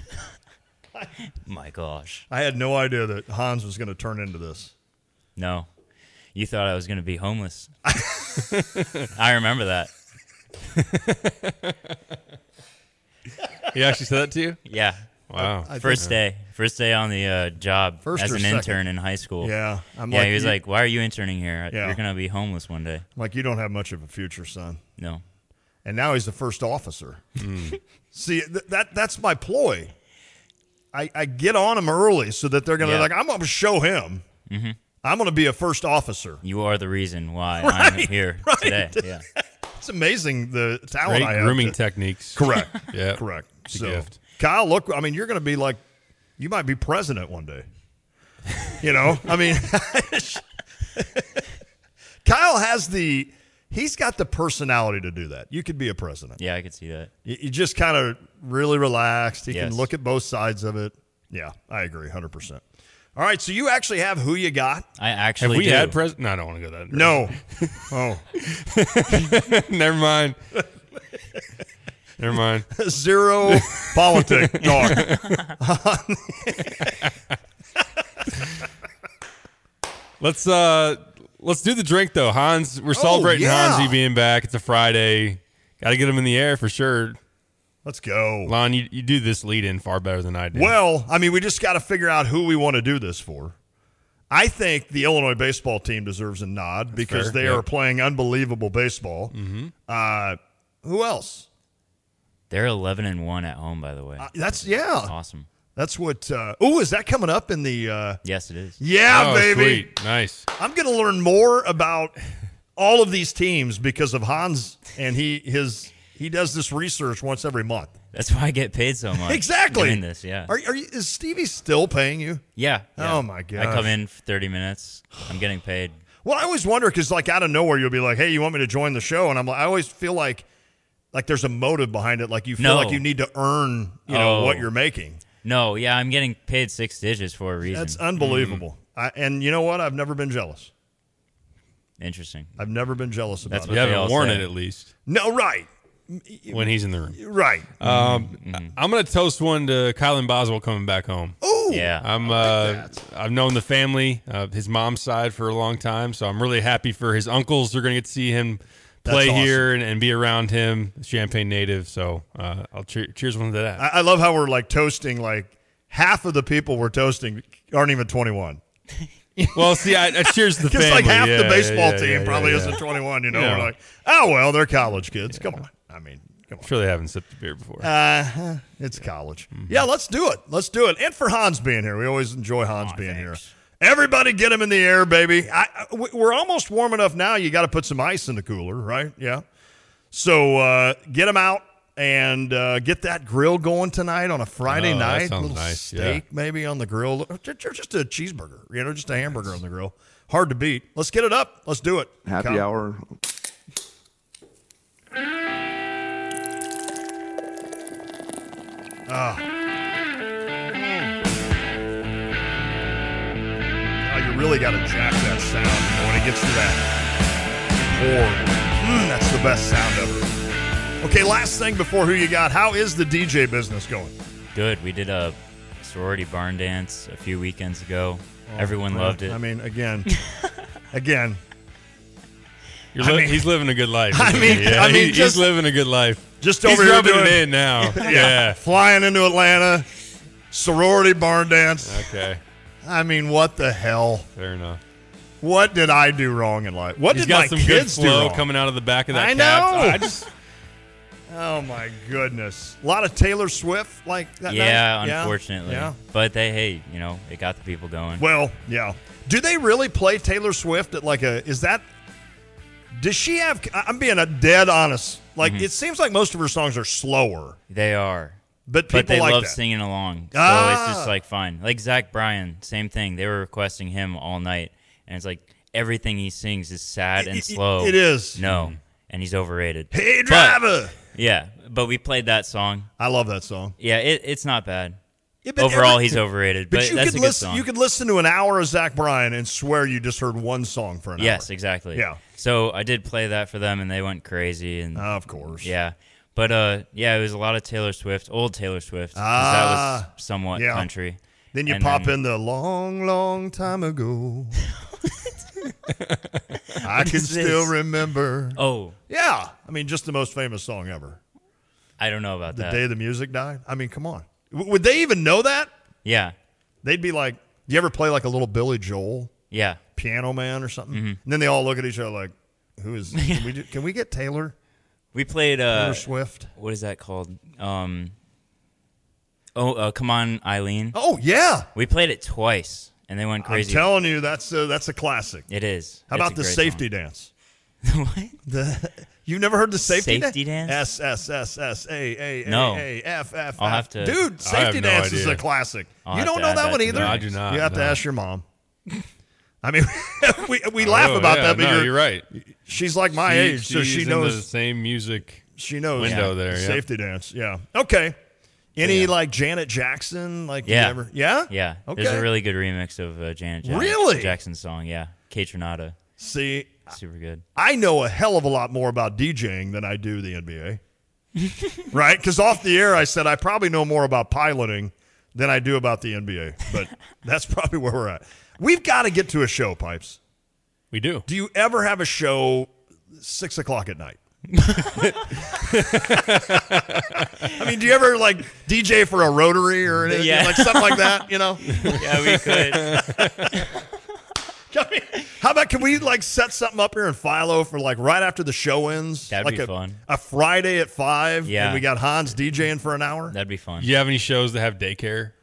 S25: My gosh.
S2: I had no idea that Hans was going to turn into this.
S25: No, you thought I was going to be homeless. I remember that.
S1: He actually said that to you?
S25: Yeah.
S1: Wow.
S2: I- I
S25: First
S2: think-
S25: day. First day on the uh, job
S2: First
S25: as
S2: or
S25: an
S2: second?
S25: intern in high school.
S2: Yeah, I'm
S25: yeah,
S2: like,
S25: he was
S2: you-
S25: like, why are you interning here?
S2: Yeah.
S25: You're going to be homeless one day.
S2: Like, you don't have much of a future, son.
S25: No.
S2: And now he's the first officer. See, th- that that's my ploy. I, I get on him early so that they're going to
S25: Yeah.
S2: like, I'm going to show him.
S25: Mhm.
S2: I'm going to be a first officer.
S25: You are the reason why
S2: Right,
S25: I'm here
S2: right.
S25: today. Yeah.
S2: It's amazing the talent
S1: Great
S2: I have.
S1: grooming
S2: to-
S1: techniques.
S2: Correct.
S1: Yeah.
S2: Correct.
S1: It's a
S2: So,
S1: gift.
S2: Kyle, look, I mean, you're going to be like, you might be president one day. You know, I mean, Kyle has the, he's got the personality to do that. You could be a president.
S25: Yeah, I could see that.
S2: You, you just kind of really relaxed. He
S25: Yes.
S2: can look at both sides of it. Yeah, I agree, one hundred percent. All right, so you actually have who you got?
S25: I
S1: Have
S25: actually
S1: we
S25: do.
S1: had president? No, I don't want to go that.
S2: No. Oh.
S1: Never mind. Never mind.
S2: Zero politic talk.
S1: Let's uh let's do the drink though. Hans, we're celebrating
S2: yeah.
S1: Hansi being back. It's a Friday. Got to get him in the air for sure.
S2: Let's go.
S1: Lon, you, you do this lead-in far better than I do.
S2: Well, I mean, we just got to figure out who we want to do this for. I think the Illinois baseball team deserves a nod
S1: That's
S2: because
S1: fair.
S2: they
S1: Yep.
S2: are playing unbelievable baseball.
S1: Mm-hmm.
S2: Uh, who else?
S25: They're eleven and one at home, by the way.
S2: Uh, that's yeah,
S25: awesome.
S2: That's what. Uh, oh, is that coming up in the? Uh,
S25: Yes, it is.
S2: Yeah,
S1: Oh,
S2: baby.
S1: sweet. Nice.
S2: I'm going to learn more about all of these teams because of Hans, and he his he does this research once every month.
S25: That's why I get paid so much.
S2: Exactly.
S25: Doing this, yeah.
S2: Are, are you, is Stevie still paying you?
S25: Yeah. yeah.
S2: Oh my god.
S25: I come in for thirty minutes. I'm getting paid.
S2: Well, I always wonder because, like, out of nowhere, you'll be like, "Hey, you want me to join the show?" And I'm like, I always feel like, like there's a motive behind it. Like you feel
S25: No.
S2: like you need to earn, you know,
S25: Oh.
S2: what you're making.
S25: No, yeah, I'm getting paid six digits for a reason.
S2: That's unbelievable. I, and you know what? I've never been jealous.
S25: Interesting.
S2: I've never been jealous about
S25: That's
S2: it.
S25: what
S1: You
S25: they
S1: haven't
S25: all
S1: worn
S25: say.
S1: it at least
S2: No, right,
S1: when he's in the room.
S2: right.
S1: Um,
S25: Mm-hmm.
S1: I'm going to toast one to Kylan Boswell coming back home.
S2: Ooh,
S25: Yeah.
S1: I'm. Uh, I've known the family, uh, his mom's side, for a long time, so I'm really happy for his uncles. They're going to get to see him play
S2: That's awesome.
S1: here and, and be around him, Champaign native. So uh, I'll cheer, cheers one to that.
S2: I, I love how we're like toasting. Like half of the people we're toasting aren't even twenty-one.
S1: Well, see, I, I cheers the
S2: Because
S1: family.
S2: like half
S1: Yeah,
S2: the
S1: yeah,
S2: baseball
S1: yeah,
S2: team
S1: yeah,
S2: probably
S1: yeah,
S2: isn't
S1: yeah.
S2: twenty-one. You know,
S1: Yeah.
S2: we're like, oh well, they're college kids. Come on. I mean, come on.
S1: Sure, they haven't sipped a beer before.
S2: Uh, it's college.
S1: Mm-hmm.
S2: Yeah, let's do it. Let's do it. And for Hans being here, we always enjoy Hans being here. Everybody, get him in the air, baby. I, I, we- we're almost warm enough now. You got to put some ice in the cooler, right? Yeah. So uh, get him out and uh, get that grill going tonight on a Friday
S1: Oh, that
S2: night.
S1: sounds
S2: little
S1: nice,
S2: steak maybe on the grill, or ju- ju- just a cheeseburger. You know, just a hamburger on the grill. Hard to beat. Let's get it up. Let's do it.
S3: Happy
S2: Kyle.
S3: hour.
S2: Ah. Oh, you really got to jack that sound, you know, when it gets to that pour. Mm, that's the best sound ever. Okay, last thing before who you got. How is the D J business going?
S25: Good. We did a sorority barn dance a few weekends ago. Everyone
S2: Well,
S25: loved it.
S2: I mean, again, again.
S1: You're
S2: I
S1: li-
S2: mean-
S1: he's living a good life.
S2: I
S1: isn't
S2: mean-
S1: he? yeah,
S2: I mean,
S1: he-
S2: just-
S1: he's living a good life.
S2: Just
S1: he's
S2: over here
S1: rubbing
S2: doing-
S1: it in now.
S2: yeah,
S1: yeah.
S2: flying into Atlanta, sorority barn dance.
S1: Okay.
S2: I mean, what the hell?
S1: Fair enough.
S2: What did I do wrong in life? What
S1: He's
S2: did
S1: got
S2: my
S1: some
S2: kids
S1: good
S2: do
S1: flow
S2: wrong?
S1: coming out of the back of that
S2: I
S1: cap.
S2: know.
S1: I just
S2: Oh my goodness! A lot of Taylor Swift, like that.
S25: yeah,
S2: night?
S25: unfortunately.
S2: Yeah.
S25: But they, hey, you know, it got the people going.
S2: Well, yeah. Do they really play Taylor Swift at like a? Is that? Does she have? I'm being a dead honest. Like
S25: Mhm.
S2: it seems like most of her songs are slower.
S25: They are.
S2: But people
S25: but they
S2: like
S25: love
S2: that.
S25: singing along. So
S2: Ah.
S25: it's just like fun. Like Zach Bryan, same thing. They were requesting him all night. And it's like everything he sings is sad and
S2: It- it-
S25: slow.
S2: it is.
S25: No. And he's overrated.
S2: Hey,
S25: But-
S2: driver.
S25: yeah. But we played that song.
S2: I love that song.
S25: Yeah, it, it's not bad.
S2: Yeah, but
S25: Overall,
S2: every-
S25: he's overrated. But,
S2: you
S25: that's
S2: could
S25: a good
S2: listen.
S25: song.
S2: You could listen to an hour of Zach Bryan and swear you just heard one song for an
S25: Yes,
S2: hour.
S25: exactly.
S2: Yeah.
S25: So I did play that for them, and they went crazy. And
S2: of course.
S25: Yeah. But uh, yeah, it was a lot of Taylor Swift, old Taylor Swift. 'cause
S2: Ah,
S25: that was somewhat
S2: yeah.
S25: country.
S2: Then you
S25: And
S2: pop
S25: then-
S2: in the long, long time ago. I
S25: What
S2: can
S25: is
S2: still
S25: this?
S2: remember.
S25: Oh.
S2: Yeah. I mean, just the most famous song ever.
S25: I don't know about
S2: The
S25: that.
S2: day the music died. I mean, come on. W- would they even know that?
S25: Yeah.
S2: They'd be like, you ever play like a little Billy Joel?
S25: Yeah.
S2: Piano Man or something?
S25: Mhm.
S2: And then they all look at each other like, who is, can we, do, can we get Taylor?
S25: We played uh,
S2: Taylor Swift.
S25: What is that called? Um, oh, uh, come on, Eileen.
S2: Oh, yeah.
S25: We played it twice, and they went crazy.
S2: I'm telling you, that's a, that's a classic.
S25: It is.
S2: How
S25: It's
S2: about
S25: a
S2: the
S25: great
S2: safety
S25: song.
S2: dance?
S25: What?
S2: The, you've never heard the safety,
S25: Safety
S2: da-
S25: dance?
S2: S S S S A A
S25: No.
S2: A A F F.
S25: I'll have to-
S2: Dude,
S1: I have
S2: safety
S1: no
S2: dance is
S1: idea.
S2: a classic.
S25: I'll
S2: you
S25: have
S2: don't
S25: to
S2: know
S25: add
S2: that
S25: that
S2: one
S25: to
S2: either?
S25: the
S1: No, I do not,
S2: You have to
S1: no.
S2: ask your mom. I mean, we we laugh
S1: Oh,
S2: about
S1: yeah,
S2: that, but
S1: no,
S2: you're,
S1: you're right.
S2: She's like my
S1: She-
S2: age, so
S1: she's
S2: she
S1: in
S2: knows
S1: the same music.
S2: She knows
S1: window
S2: yeah,
S1: there. Yeah.
S2: Safety dance, yeah. Okay. Any like Janet Jackson? Like you
S25: Yeah.
S2: ever? Yeah.
S25: Yeah.
S2: Okay.
S25: There's a really good remix of uh, Janet Jackson,
S2: Really?
S25: Jackson's song. Yeah. Kate Renata.
S2: See,
S25: Super good.
S2: I know a hell of a lot more about DJing than I do the N B A. Right? Because off the air, I said I probably know more about piloting than I do about the N B A. But that's probably where we're at. We've got to get to a show, Pipes.
S1: We do.
S2: Do you ever have a show six o'clock at night? I mean, do you ever like D J for a Rotary or anything,
S25: Yeah.
S2: like something like that? You know?
S25: Yeah, we could.
S2: I mean, how about can we like set something up here in Philo for like right after the show ends?
S25: That'd
S2: like
S25: be
S2: a,
S25: fun.
S2: A Friday at five.
S25: Yeah.
S2: And we got Hans DJing for an hour.
S25: That'd be fun.
S1: Do you have any shows that have daycare?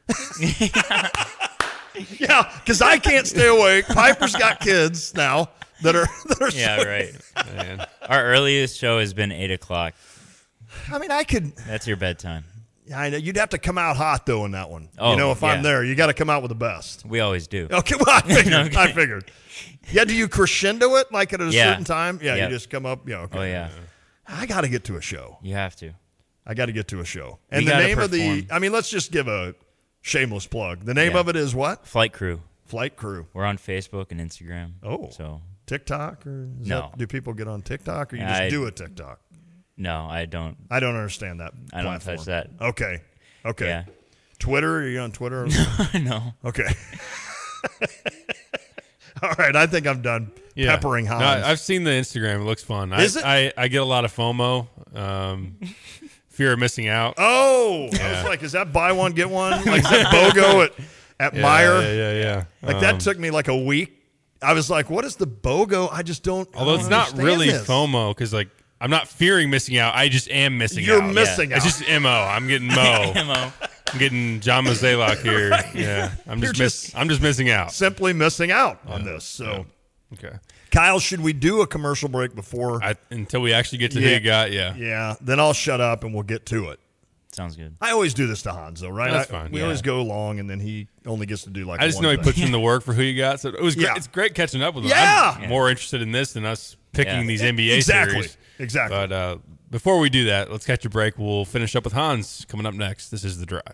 S2: Yeah, because I can't stay awake. Piper's got kids now that are that are.
S25: Yeah, right. Man. Our earliest show has been eight o'clock.
S2: I mean, I could.
S25: That's your bedtime.
S2: Yeah, I know. You'd have to come out hot though in that one.
S25: Oh,
S2: you know, if
S25: yeah.
S2: I'm there, you got to come out with the best.
S25: We always do.
S2: Okay, well, I figured.
S25: Okay.
S2: I figured. Yeah, do you crescendo it like at a
S25: Yeah.
S2: certain time? Yeah,
S25: Yep.
S2: you just come up. Yeah, okay.
S25: Oh yeah.
S2: I got to get to a show.
S25: You have to.
S2: I got to get to a show.
S25: We
S2: And the
S25: gotta
S2: name of the.
S25: perform.
S2: I mean, let's just give a shameless plug. The name
S25: Yeah.
S2: of it is what?
S25: Flight Crew.
S2: Flight Crew.
S25: We're on Facebook and Instagram.
S2: Oh,
S25: so
S2: TikTok or is
S25: No.
S2: that- do people get on TikTok or you
S25: I-
S2: just do a TikTok?
S25: No, I don't.
S2: I don't understand that.
S25: I don't
S2: platform.
S25: touch that.
S2: Okay. Okay.
S25: Yeah.
S2: Twitter? Are you on Twitter?
S25: No.
S2: Okay. All right. I think I'm done
S1: Yeah.
S2: peppering
S1: No,
S2: Hans.
S1: I've seen the Instagram. It looks fun.
S2: Is
S1: I,
S2: it?
S1: I, I get a lot of FOMO, um, fear of missing out.
S2: Oh, I
S1: Yeah.
S2: was like, is that buy one get one? Like is that BOGO at at
S1: Yeah,
S2: Meijer?
S1: yeah, yeah, yeah.
S2: Like that
S1: Um,
S2: took me like a week. I was like, what is the BOGO? I just don't. I
S1: Although
S2: don't
S1: it's not
S2: understand
S1: really
S2: this.
S1: FOMO because like I'm not fearing missing out. I just am missing
S2: You're
S1: out.
S2: missing
S1: Yeah.
S2: out.
S1: It's just M O. I'm getting Mo.
S25: M O.
S1: I'm getting John Mazalok here.
S2: Right.
S1: Yeah. I'm
S2: You're
S1: just, miss,
S2: just
S1: I'm just missing out.
S2: Simply missing out on this. So,
S1: Okay.
S2: Kyle, should we do a commercial break before
S1: I, until we actually get to who
S2: Yeah.
S1: you got? Yeah.
S2: Yeah. Then I'll shut up and we'll get to it.
S25: Sounds good.
S2: I always do this to Hans, though, right?
S1: That's
S2: I-
S1: fine.
S2: We
S1: Yeah.
S2: always go long, and then he only gets to do like.
S1: I just
S2: one
S1: know he
S2: thing.
S1: puts in the work for who you got. So it was great.
S2: Yeah.
S1: It's great catching up with him.
S2: Yeah.
S1: I'm
S2: Yeah.
S1: more interested in this than us picking
S25: Yeah.
S1: these N B A
S2: Exactly.
S1: series.
S2: Exactly.
S1: But uh, before we do that, let's catch a break. We'll finish up with Hans coming up next. This is The Drive.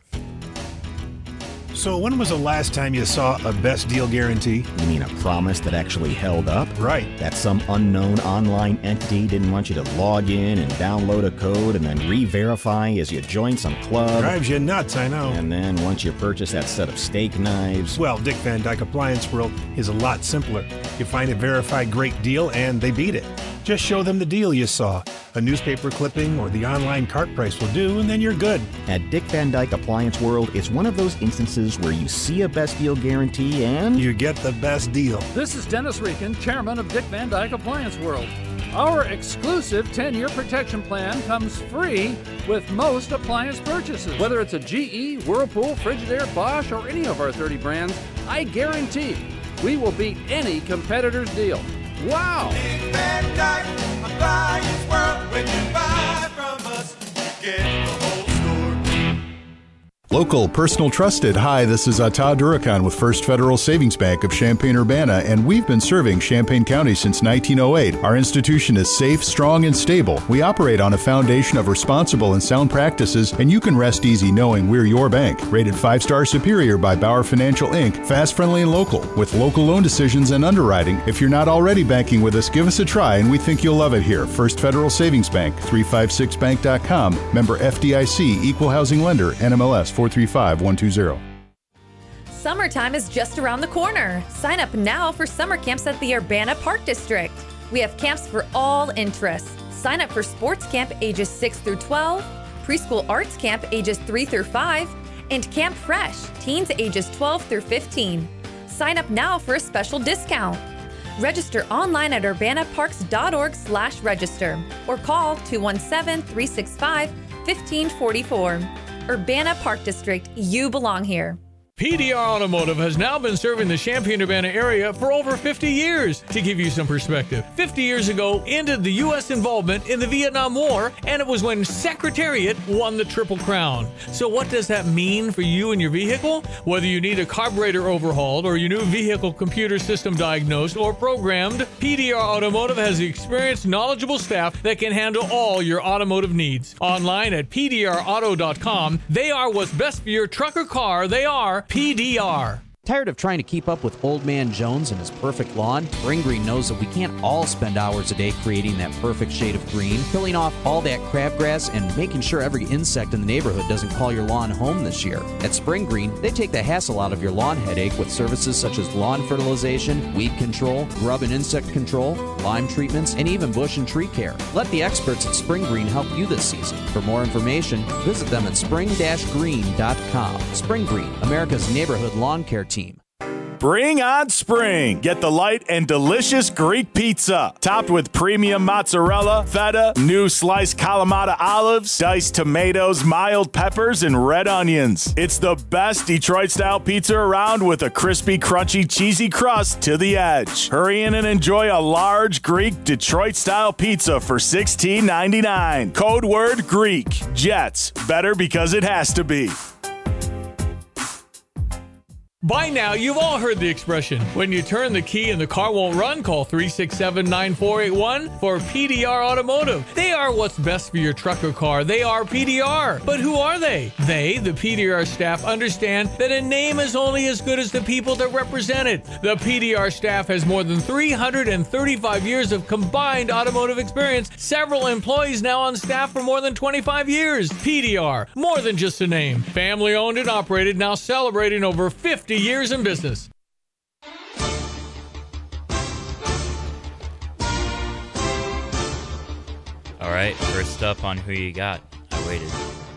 S3: So when was the last time you saw a best deal guarantee?
S6: You mean a promise that actually held up?
S3: Right.
S6: That some unknown online entity didn't want you to log in and download a code and then re-verify as you join some club?
S3: Drives you nuts, I know.
S6: And then once you purchase that set of steak knives...
S3: Well, Dick Van Dyke Appliance World is a lot simpler. You find a verified great deal and they beat it. Just show them the deal you saw. A newspaper clipping or the online cart price will do, and then you're good.
S6: At Dick Van Dyke Appliance World, it's one of those instances where you see a best deal guarantee and...
S3: You get the best deal.
S7: This is Dennis Rieken, chairman of Dick Van Dyke Appliance World. Our exclusive ten-year protection plan comes free with most appliance purchases. Whether it's a G E, Whirlpool, Frigidaire, Bosch, or any of our thirty brands, I guarantee we will beat any competitor's deal. Wow!
S8: Dick Van Dyke Appliance World. When you buy from us, you get the whole store.
S11: Local, personal, trusted. Hi, this is Ata Durakan with First Federal Savings Bank of Champaign-Urbana, and we've been serving Champaign County since nineteen oh eight. Our institution is safe, strong, and stable. We operate on a foundation of responsible and sound practices, and you can rest easy knowing we're your bank. Rated five-star superior by Bauer Financial Incorporated. Fast, friendly, and local, with local loan decisions and underwriting. If you're not already banking with us, give us a try, and we think you'll love it here. First Federal Savings Bank, three five six bank dot com. Member F D I C, Equal Housing Lender, N M L S four three five one two zero.
S12: Summertime is just around the corner. Sign up now for summer camps at the Urbana Park District. We have camps for all interests. Sign up for sports camp ages six through twelve, preschool arts camp ages three through five, and Camp Fresh, teens ages twelve through fifteen. Sign up now for a special discount. Register online at urbana parks dot org slash register or call two one seven, three six five, one five four four. Urbana Park District, you belong here.
S18: P D R Automotive has now been serving the Champaign-Urbana area for over fifty years. To give you some perspective, fifty years ago ended the U S involvement in the Vietnam War, and it was when Secretariat won the Triple Crown. So what does that mean for you and your vehicle? Whether you need a carburetor overhauled or your new vehicle computer system diagnosed or programmed, P D R Automotive has the experienced, knowledgeable staff that can handle all your automotive needs. Online at P D R auto dot com, they are what's best for your truck or car. They are P D R.
S4: Tired of trying to keep up with Old Man Jones and his perfect lawn? Spring Green knows that we can't all spend hours a day creating that perfect shade of green, killing off all that crabgrass and making sure every insect in the neighborhood doesn't call your lawn home this year. At Spring Green, they take the hassle out of your lawn headache with services such as lawn fertilization, weed control, grub and insect control, lime treatments, and even bush and tree care. Let the experts at Spring Green help you this season. For more information, visit them at spring dash green dot com. Spring Green, America's neighborhood lawn care team.
S5: Bring on spring. Get the light and delicious Greek pizza, topped with premium mozzarella, feta, new sliced Kalamata olives, diced tomatoes, mild peppers, and red onions. It's the best Detroit-style pizza around with a crispy, crunchy, cheesy crust to the edge. Hurry in and enjoy a large Greek Detroit-style pizza for sixteen ninety-nine. Code word Greek. Jets. Better because it has to be.
S18: By now, you've all heard the expression, when you turn the key and the car won't run, call three six seven, nine four eight one for P D R Automotive. They are what's best for your truck or car. They are P D R. But who are they? They, the P D R staff, understand that a name is only as good as the people that represent it. The P D R staff has more than three hundred thirty-five years of combined automotive experience, several employees now on staff for more than twenty-five years. P D R, more than just a name. Family owned and operated, now celebrating over fifty years in business.
S25: All right, first up on Who You Got. I waited.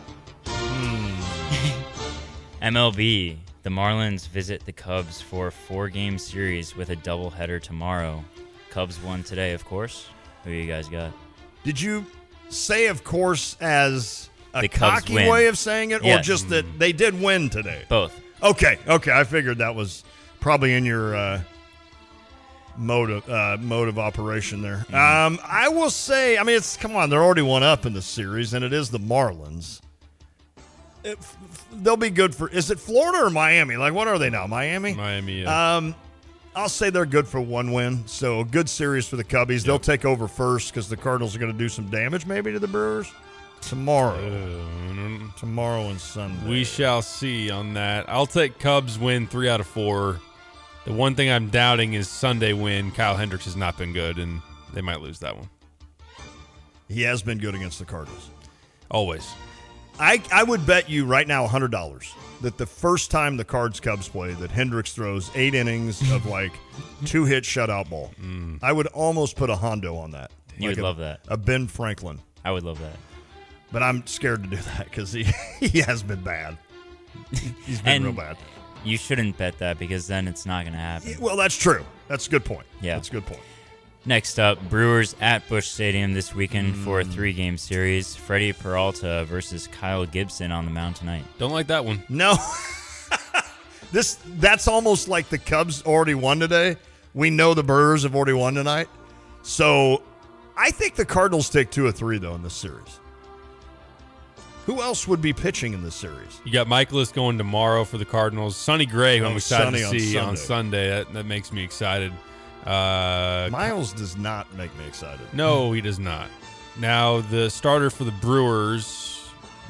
S25: Hmm. M L B. The Marlins visit the Cubs for a four-game series with a doubleheader tomorrow. Cubs won today, of course. Who you guys got?
S2: Did you say, of course, as a
S25: The Cubs
S2: cocky
S25: win.
S2: way of saying it,
S25: Yeah.
S2: or just that they did win today?
S25: Both.
S2: Okay, okay. I figured that was probably in your uh, mode of uh, mode of operation there.
S25: Mm-hmm.
S2: Um, I will say, I mean, it's come on, they're already one up in the series, and it is the Marlins. It, they'll be good for. Is it Florida or Miami? Like, what are they now? Miami.
S1: Miami. Yeah.
S2: Um, I'll say they're good for one win. So a good series for the Cubbies. Yep. They'll take over first because the Cardinals are going to do some damage maybe to the Brewers. Tomorrow. Uh, Tomorrow and Sunday.
S1: We shall see on that. I'll take Cubs win three out of four. The one thing I'm doubting is Sunday win. Kyle Hendricks has not been good, and they might lose that one.
S2: He has been good against the Cardinals.
S1: Always.
S2: I, I would bet you right now one hundred dollars that the first time the Cards-Cubs play that Hendricks throws eight innings of like two-hit shutout ball.
S1: Mm.
S2: I would almost put a Hondo on that.
S25: You
S2: like
S25: would
S2: a,
S25: love that.
S2: A Ben Franklin.
S25: I would love that.
S2: But I'm scared to do that because he, he has been bad. He's been
S25: and
S2: real bad.
S25: You shouldn't bet that because then it's not going to happen.
S2: Well, that's true. That's a good point.
S25: Yeah.
S2: That's a good point.
S25: Next up, Brewers at Busch Stadium this weekend
S2: Mm.
S25: for a three-game series. Freddie Peralta versus Kyle Gibson on the mound tonight.
S1: Don't like that one.
S2: No. this That's almost like the Cubs already won today. We know the Brewers have already won tonight. So I think the Cardinals take two or three, though, in this series. Who else would be pitching in this series?
S1: You got Michaelis going tomorrow for the Cardinals. Sonny Gray, who
S2: Oh,
S1: I'm excited
S2: Sonny
S1: to
S2: on
S1: see
S2: Sunday.
S1: on Sunday. That, that makes me excited. Uh,
S2: Miles does not make me excited.
S1: No, he does not. Now, the starter for the Brewers,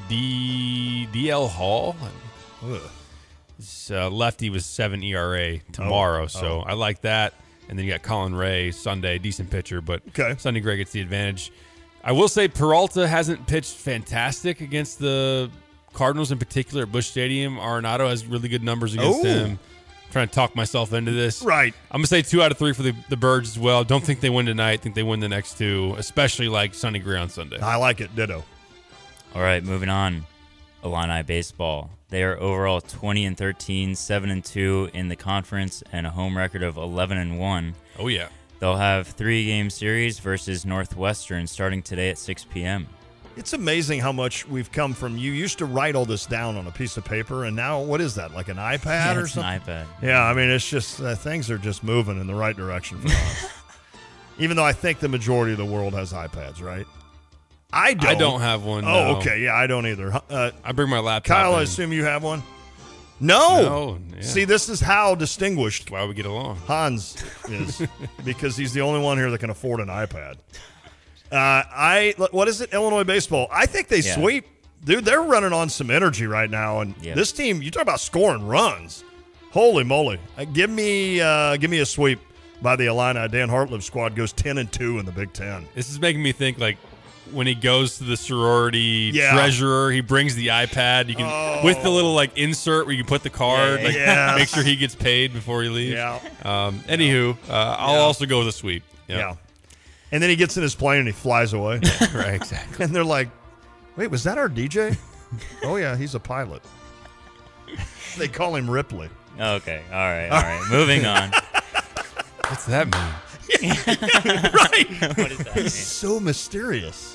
S1: D. D L Hall.
S2: Ugh.
S1: His, uh, lefty was seven E R A tomorrow,
S2: Oh,
S1: so
S2: oh.
S1: I like that. And then you got Colin Ray Sunday, decent pitcher, but
S2: okay.
S1: Sonny Gray gets the advantage. I will say Peralta hasn't pitched fantastic against the Cardinals in particular at Busch Stadium. Arenado has really good numbers against
S2: Oh.
S1: him. I'm trying to talk myself into this.
S2: Right.
S1: I'm going to say two out of three for the, the Birds as well. Don't think they win tonight. Think they win the next two, especially like Sonny Gray on Sunday.
S2: I like it. Ditto.
S25: All right, moving on. Illini baseball. They are overall twenty and thirteen, seven and two in the conference, and a home record of eleven and one.
S1: Oh, yeah.
S25: They'll have three-game series versus Northwestern starting today at six p.m.
S2: It's amazing how much we've come from. You used to write all this down on a piece of paper, and now what is that, like an iPad
S25: Yeah,
S2: or
S25: it's
S2: something?
S25: an iPad.
S2: Yeah, I mean, it's just uh, things are just moving in the right direction for us. Even though I think the majority of the world has iPads, right? I don't.
S1: I don't have one.
S2: Oh,
S1: no.
S2: okay. Yeah, I don't either. Uh,
S1: I bring my laptop.
S2: Kyle, I
S1: in.
S2: assume you have one? No.
S1: No, yeah.
S2: See, this is how distinguished
S1: Why we get along.
S2: Hans is, because he's the only one here that can afford an iPad. Uh, I what is it? Illinois baseball. I think they
S25: Yeah.
S2: sweep, dude. They're running on some energy right now, and
S25: Yep.
S2: this team. You talk about scoring runs. Holy moly! Uh, give me, uh, give me a sweep by the Illini. Dan Hartliff's squad goes ten and two in the Big Ten.
S1: This is making me think like when he goes to the sorority
S2: Yeah.
S1: treasurer, he brings the iPad. You can
S2: Oh.
S1: with the little like insert where you can put the card.
S2: Yeah,
S1: like,
S2: yes.
S1: make sure he gets paid before he leaves.
S2: Yeah.
S1: Um, anywho, uh, I'll
S2: Yeah.
S1: also go with a sweep. Yep.
S2: Yeah. And then he gets in his plane and he flies away.
S1: Right. Exactly.
S2: And they're like, "Wait, was that our D J?" "Oh yeah, he's a pilot." They call him Ripley.
S25: Okay. All right. All right. Moving on.
S1: What's that mean?
S2: Right.
S25: What does that mean?
S2: He's so mysterious.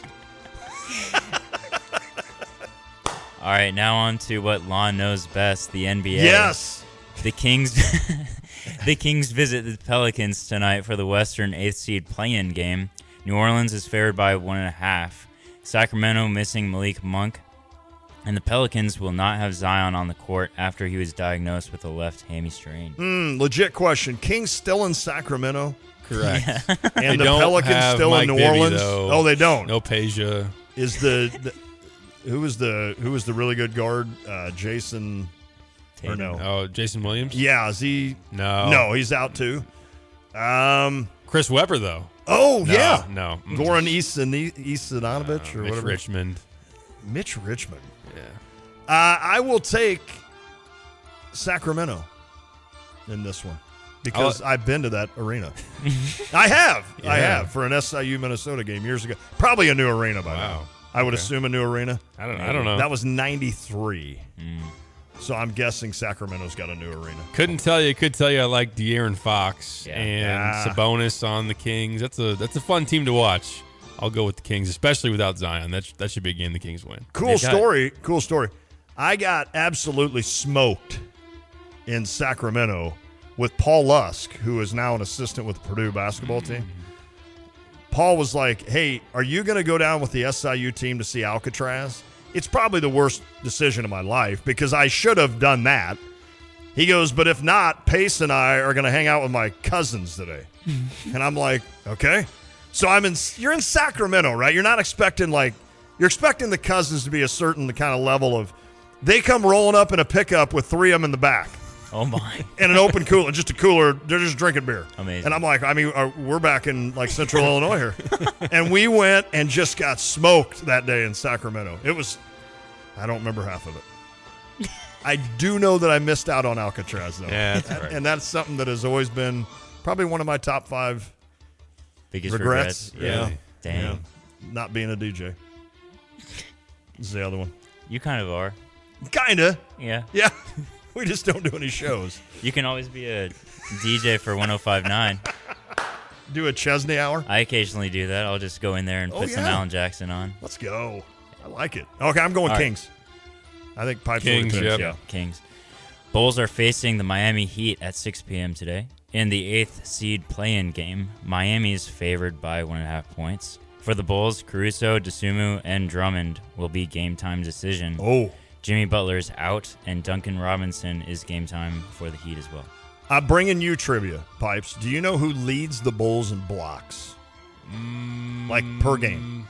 S25: All right, now on to what Lon knows best, the N B A.
S2: Yes.
S25: The Kings The Kings visit the Pelicans tonight for the Western eighth seed play-in game. New Orleans is favored by one and a half. Sacramento missing Malik Monk. And the Pelicans will not have Zion on the court after he was diagnosed with a left hammy strain.
S2: Mm, legit question. Kings still in Sacramento?
S1: Correct.
S2: And
S1: They
S2: the
S1: don't
S2: Pelicans
S1: have
S2: still
S1: Mike
S2: in New
S1: Bibby,
S2: Orleans?
S1: though.
S2: Oh, they don't.
S1: No Peja.
S2: Is the, the who was the who was the really good guard? Uh, Jason or no?
S1: Oh, Jason Williams?
S2: Yeah, is he?
S1: No.
S2: No, he's out too. Um,
S1: Chris Webber, though.
S2: Oh
S1: No,
S2: yeah,
S1: no.
S2: Goran Isan- Isanovic
S1: Uh,
S2: or
S1: Mitch
S2: whatever.
S1: Richmond.
S2: Mitch Richmond.
S1: Yeah.
S2: Uh, I will take Sacramento in this one because I've been to that arena. I have. I
S1: Yeah.
S2: have for an S I U Minnesota game years ago. Probably a new arena by
S1: Wow.
S2: now. I would
S1: Okay.
S2: assume a new arena.
S1: I don't- I don't know.
S2: That was ninety-three. So I'm guessing Sacramento's got a new arena.
S1: Couldn't tell you. Could tell you I like De'Aaron Fox
S2: Yeah.
S1: and
S2: Yeah.
S1: Sabonis on the Kings. That's a that's a fun team to watch. I'll go with the Kings, especially without Zion. That sh- that should be a game the Kings win.
S2: Cool story. Cool story. I got absolutely smoked in Sacramento with Paul Lusk, who is now an assistant with the Purdue basketball team. Paul was like, "Hey, are you going to go down with the S I U team to see Alcatraz?" It's probably the worst decision of my life because I should have done that. He goes, "But if not, Pace and I are going to hang out with my cousins today." And I'm like, "Okay." So I'm in. You're in Sacramento, right? You're not expecting like you're expecting the cousins to be a certain kind of level of. They come rolling up in a pickup with three of them in the back.
S25: Oh my!
S2: And an open cooler, just a cooler. They're just drinking beer.
S25: Amazing.
S2: And I'm like, I mean, uh, we're back in like Central Illinois here, and we went and just got smoked that day in Sacramento. It was, I don't remember half of it. I do know that I missed out on Alcatraz though.
S1: Yeah, that's right.
S2: And that's something that has always been probably one of my top five
S25: Biggest
S2: regrets.
S25: regrets? Yeah. Dang.
S2: Yeah. Not being a D J. This is the other one.
S25: You kind of are.
S2: Kinda.
S25: Yeah.
S2: Yeah. We just don't do any shows.
S25: You can always be a D J for one oh five point nine.
S2: Do a Chesney hour?
S25: I occasionally do that. I'll just go in there and
S2: Oh,
S25: put some
S2: yeah.
S25: Alan Jackson on.
S2: Let's go. I like it. Okay, I'm going
S25: All right.
S2: Kings. I think Pipes
S1: Kings,
S2: will be
S1: yep.
S2: yeah.
S25: Kings. Bulls are facing the Miami Heat at six p.m. today. In the eighth seed play-in game, Miami is favored by one and a half points. For the Bulls, Caruso, DeSumo, and Drummond will be game time decision.
S2: Oh.
S25: Jimmy Butler is out, and Duncan Robinson is game time for the Heat as well.
S2: I'm bringing you trivia, Pipes. Do you know who leads the Bulls in blocks?
S1: Mm,
S2: Like per game?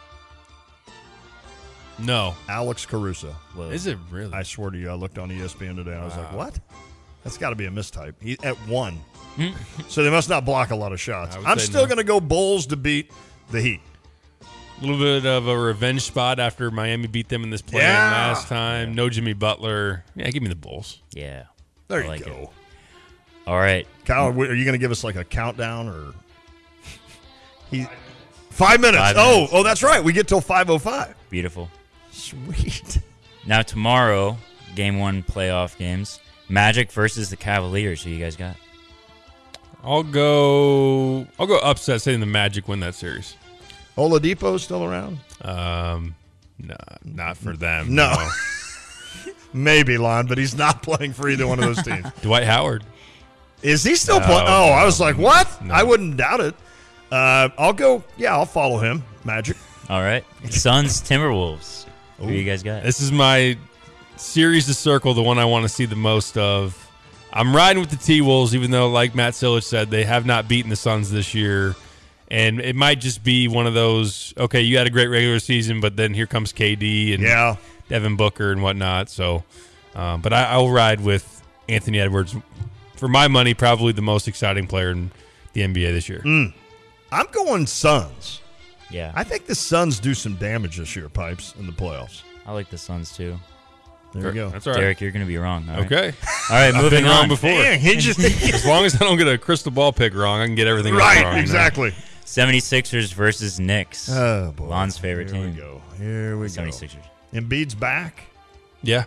S1: No.
S2: Alex Caruso.
S25: Whoa.
S1: Is it really?
S2: I swear to you, I looked on E S P N today and I was like,
S1: Wow.
S2: what? That's got to be a mistype. He at one. So they must not block a lot of shots.
S1: I would
S2: I'm
S1: say
S2: still
S1: no.
S2: going to go Bulls to beat the Heat.
S1: A little bit of a revenge spot after Miami beat them in this play
S2: Yeah.
S1: last time. No Jimmy Butler. Yeah, give me the Bulls.
S25: Yeah.
S2: There
S25: I
S2: you
S25: like
S2: go.
S25: it. All right.
S2: Kyle, are you going to give us like a countdown or he five minutes?
S25: Five
S2: oh,
S25: minutes.
S2: oh, that's right. We get till five oh five.
S25: Beautiful.
S2: Sweet.
S25: Now tomorrow, game one playoff games. Magic versus the Cavaliers. Who you guys got?
S1: I'll go. I'll go upset, saying the Magic win that series.
S2: Oladipo still around?
S1: Um, no, not for them.
S2: No. Maybe, Lon, but he's not playing for either one of those teams.
S1: Dwight Howard.
S2: Is he still
S1: No,
S2: playing? Oh,
S1: no,
S2: I was like, what?
S1: no.
S2: I wouldn't doubt it. Uh, I'll go. Yeah, I'll follow him. Magic.
S25: All right. Suns Timberwolves. Who you guys got?
S1: This is my series to circle, the one I want to see the most of. I'm riding with the T-Wolves, even though, like Matt Silich said, they have not beaten the Suns this year. And it might just be one of those, okay, you had a great regular season, but then here comes K D and
S2: Yeah.
S1: Devin Booker and whatnot. So, um, but I, I'll ride with Anthony Edwards, for my money, probably the most exciting player in the N B A this year.
S2: Mm. I'm going Suns.
S25: Yeah.
S2: I think the Suns do some damage this year, Pipes, in the playoffs.
S25: I like the Suns, too.
S2: There you go.
S1: That's all right.
S25: Derek, you're going to be wrong. All right.
S1: Okay.
S25: All right,
S1: I've
S25: moving
S1: been wrong
S25: on.
S1: before.
S2: Man, he just-
S1: as long as I don't get a crystal ball pick wrong, I can get everything else
S2: Right,
S1: wrong.
S2: exactly.
S25: seventy-sixers versus Knicks.
S2: Oh, boy.
S25: Lon's favorite
S2: Here
S25: team.
S2: we go. Here we
S25: seventy-sixers.
S2: go. Embiid's back.
S1: Yeah.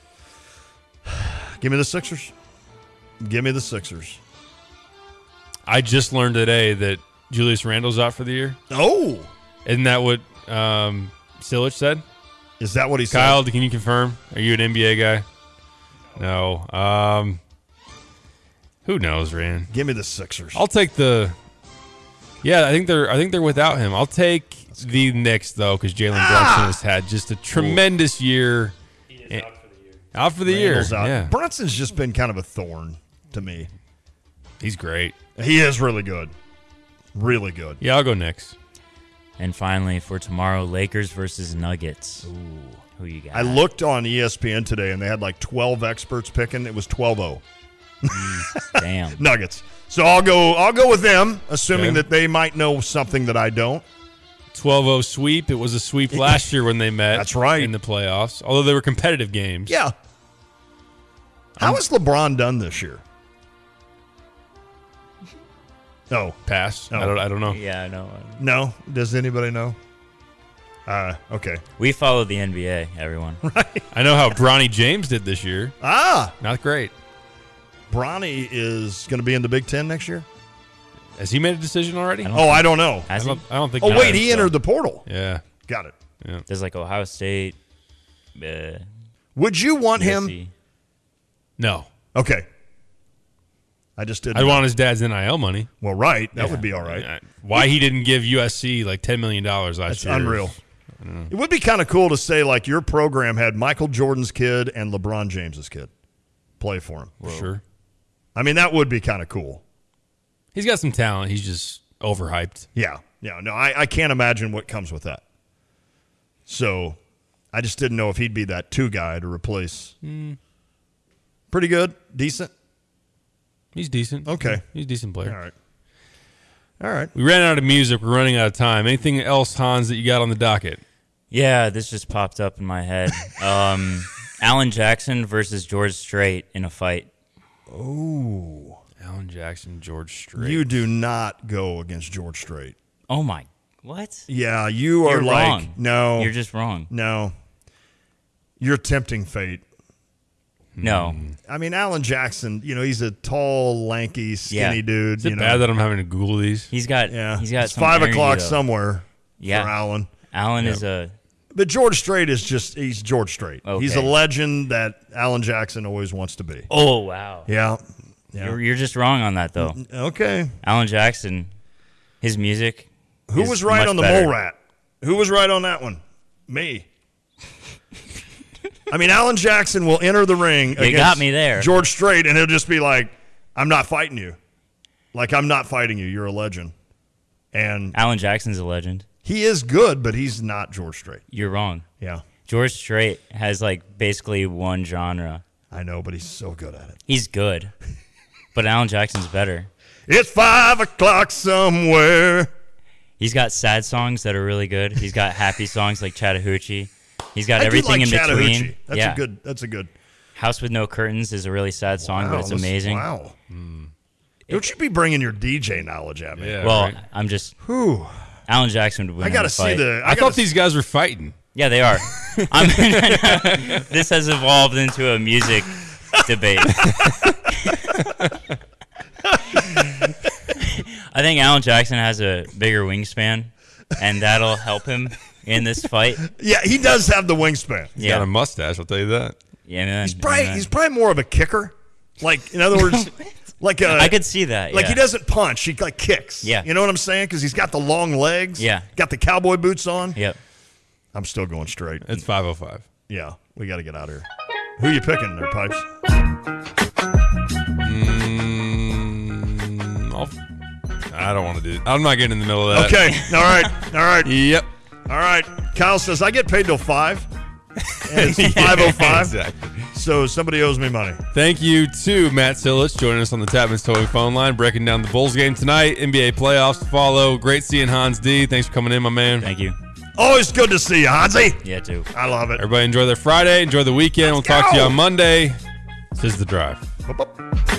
S2: Give me the Sixers. Give me the Sixers.
S1: I just learned today that Julius Randle's out for the year.
S2: Oh.
S1: Isn't that what um, Silich said?
S2: Is that what he said?
S1: Kyle, can you confirm? Are you an N B A guy? No. Um, who knows, Rand?
S2: Give me the Sixers.
S1: I'll take the. Yeah, I think they're. I think they're without him. I'll take the Knicks though, because Jalen
S2: Ah!
S1: Brunson has had just a tremendous year.
S2: He is
S1: out for the year. Out for the
S2: Randle's
S1: year.
S2: out.
S1: Yeah,
S2: Brunson's just been kind of a thorn to me.
S1: he's great.
S2: He is really good. Really good.
S1: Yeah, I'll go Knicks.
S25: And finally, for tomorrow, Lakers versus Nuggets. Ooh. Who you got?
S2: I looked on E S P N today, and they had like twelve experts picking. It was twelve oh.
S25: Damn.
S2: Nuggets. So I'll go I'll go with them, assuming
S1: Okay.
S2: that they might know something that I don't.
S1: twelve oh sweep. It was a sweep last year when they met.
S2: That's right.
S1: In the playoffs, although they were competitive games.
S2: Yeah. How has LeBron done this year? No.
S1: Pass.
S2: No.
S1: I don't. I don't know.
S25: Yeah, I know.
S2: No? Does anybody know? Uh, okay.
S25: We follow the N B A, everyone.
S2: Right.
S1: I know how Bronny James did this year.
S2: Ah.
S1: Not great.
S2: Bronny is going to be in the Big Ten next year?
S1: Has he made a decision already?
S25: I
S2: Oh,
S25: think-
S2: I don't know.
S1: I
S25: Has he?
S1: don't, I don't think.
S2: Oh,
S1: he
S2: wait,
S1: has.
S2: he entered the portal.
S1: Yeah.
S2: Got it.
S1: Yeah.
S25: There's like Ohio State. Uh,
S2: Would you want
S25: U S
S2: him?
S25: C.
S1: No.
S2: Okay. I just didn't.
S1: I
S2: know.
S1: want his dad's N I L money.
S2: Well, right. That
S1: Yeah.
S2: would be all right.
S1: Uh, Why he didn't give U S C like ten million dollars last
S2: That's
S1: year?
S2: unreal. It would be kind of cool to say, like, your program had Michael Jordan's kid and LeBron James's kid play for him.
S1: For sure.
S2: I mean, that would be kind of cool.
S1: He's got some talent. He's just overhyped.
S2: Yeah. Yeah. No, I, I can't imagine what comes with that. So I just didn't know if he'd be that two guy to replace.
S1: Mm.
S2: Pretty good. Decent.
S1: He's decent.
S2: Okay.
S1: He's a decent player.
S2: All right. All right.
S1: We ran out of music. We're running out of time. Anything else, Hans, that you got on the docket?
S25: Yeah, this just popped up in my head. Um, Alan Jackson versus George Strait in a fight.
S2: Oh.
S1: Alan Jackson, George Strait.
S2: You do not go against George Strait.
S25: Oh, my. What?
S2: Yeah, you are
S25: You're
S2: like,
S25: wrong.
S2: no.
S25: You're just wrong.
S2: No. You're tempting fate.
S25: No.
S2: I mean, Alan Jackson, you know, he's a tall, lanky, skinny
S25: Yeah.
S2: dude.
S1: Is it
S2: you know.
S1: bad that I'm having to Google these?
S25: He's got,
S2: Yeah.
S25: he's got
S2: it's
S25: some
S2: five
S25: energy,
S2: o'clock
S25: though.
S2: somewhere
S25: Yeah.
S2: for Alan.
S25: Alan
S2: Yeah.
S25: is a...
S2: But George Strait is just, he's George Strait.
S25: Okay.
S2: He's a legend that Alan Jackson always wants to be.
S25: Oh, wow.
S2: Yeah. Yeah.
S25: You're, you're just wrong on that, though.
S2: Okay.
S25: Alan Jackson, his music
S2: Who
S25: is
S2: was right
S25: much
S2: on the
S25: better.
S2: mole rat? Who was right on that one? Me. I mean, Alan Jackson will enter the ring
S25: You
S2: against
S25: got me there.
S2: George Strait, and he'll just be like, I'm not fighting you. Like, I'm not fighting you. You're a legend. And
S25: Alan Jackson's a legend.
S2: he is good, but he's not George Strait.
S25: You're wrong.
S2: Yeah.
S25: George Strait has, like, basically one genre.
S2: I know, but he's so good at it.
S25: He's good. But Alan Jackson's better.
S2: It's five o'clock somewhere.
S25: He's got sad songs that are really good. He's got happy songs like Chattahoochee. He's got
S2: I do
S25: everything
S2: like
S25: in
S2: Chattahoochee.
S25: between.
S2: That's
S25: yeah.
S2: a good. That's a good.
S25: House with No Curtains is a really sad song,
S2: Wow,
S25: but it's
S2: this-
S25: amazing.
S2: Wow. Don't you be bringing your D J knowledge at me?
S1: Yeah,
S25: well,
S1: right.
S25: I'm just.
S2: Whew.
S25: Alan Jackson would win.
S2: I got to
S25: in a
S2: see
S25: fight.
S2: the.
S1: I,
S2: gotta
S1: thought
S2: see-
S1: these guys were fighting.
S25: Yeah, they are. I'm, this has evolved into a music debate. I think Alan Jackson has a bigger wingspan, and that'll help him in this fight.
S2: Yeah, he does have the wingspan.
S1: He's
S25: Yeah.
S1: got a mustache, I'll tell you that.
S25: Yeah, man.
S2: He's probably
S25: man.
S2: he's probably more of a kicker. Like, in other words, like a.
S25: I could see that.
S2: Like
S25: yeah.
S2: he doesn't punch, he like kicks.
S25: Yeah.
S2: You know what I'm saying? Because he's got the long legs.
S25: Yeah.
S2: Got the cowboy boots on.
S25: Yep.
S2: I'm still going straight.
S1: It's five oh five.
S2: Yeah, we got to get out of here. Who you picking there, Pipes?
S1: Mm, I'll, I don't want to do it. I'm not getting in the middle of that.
S2: Okay. All right. All right.
S1: Yep.
S2: All right. Kyle says I get paid till five. And it's five oh five.
S1: Exactly.
S2: So so somebody owes me money.
S1: Thank you to Matt Silich joining us on the Tapman's Towing phone line, breaking down the Bulls game tonight. N B A playoffs to follow. Great seeing Hans D. Thanks for coming in, my man.
S25: Thank you.
S2: Always good to see you, Hansi.
S25: Yeah, too.
S2: I love it.
S1: Everybody enjoy their Friday. Enjoy the weekend.
S2: Let's
S1: we'll talk
S2: go.
S1: to you on Monday. This is The Drive.
S2: Boop, boop.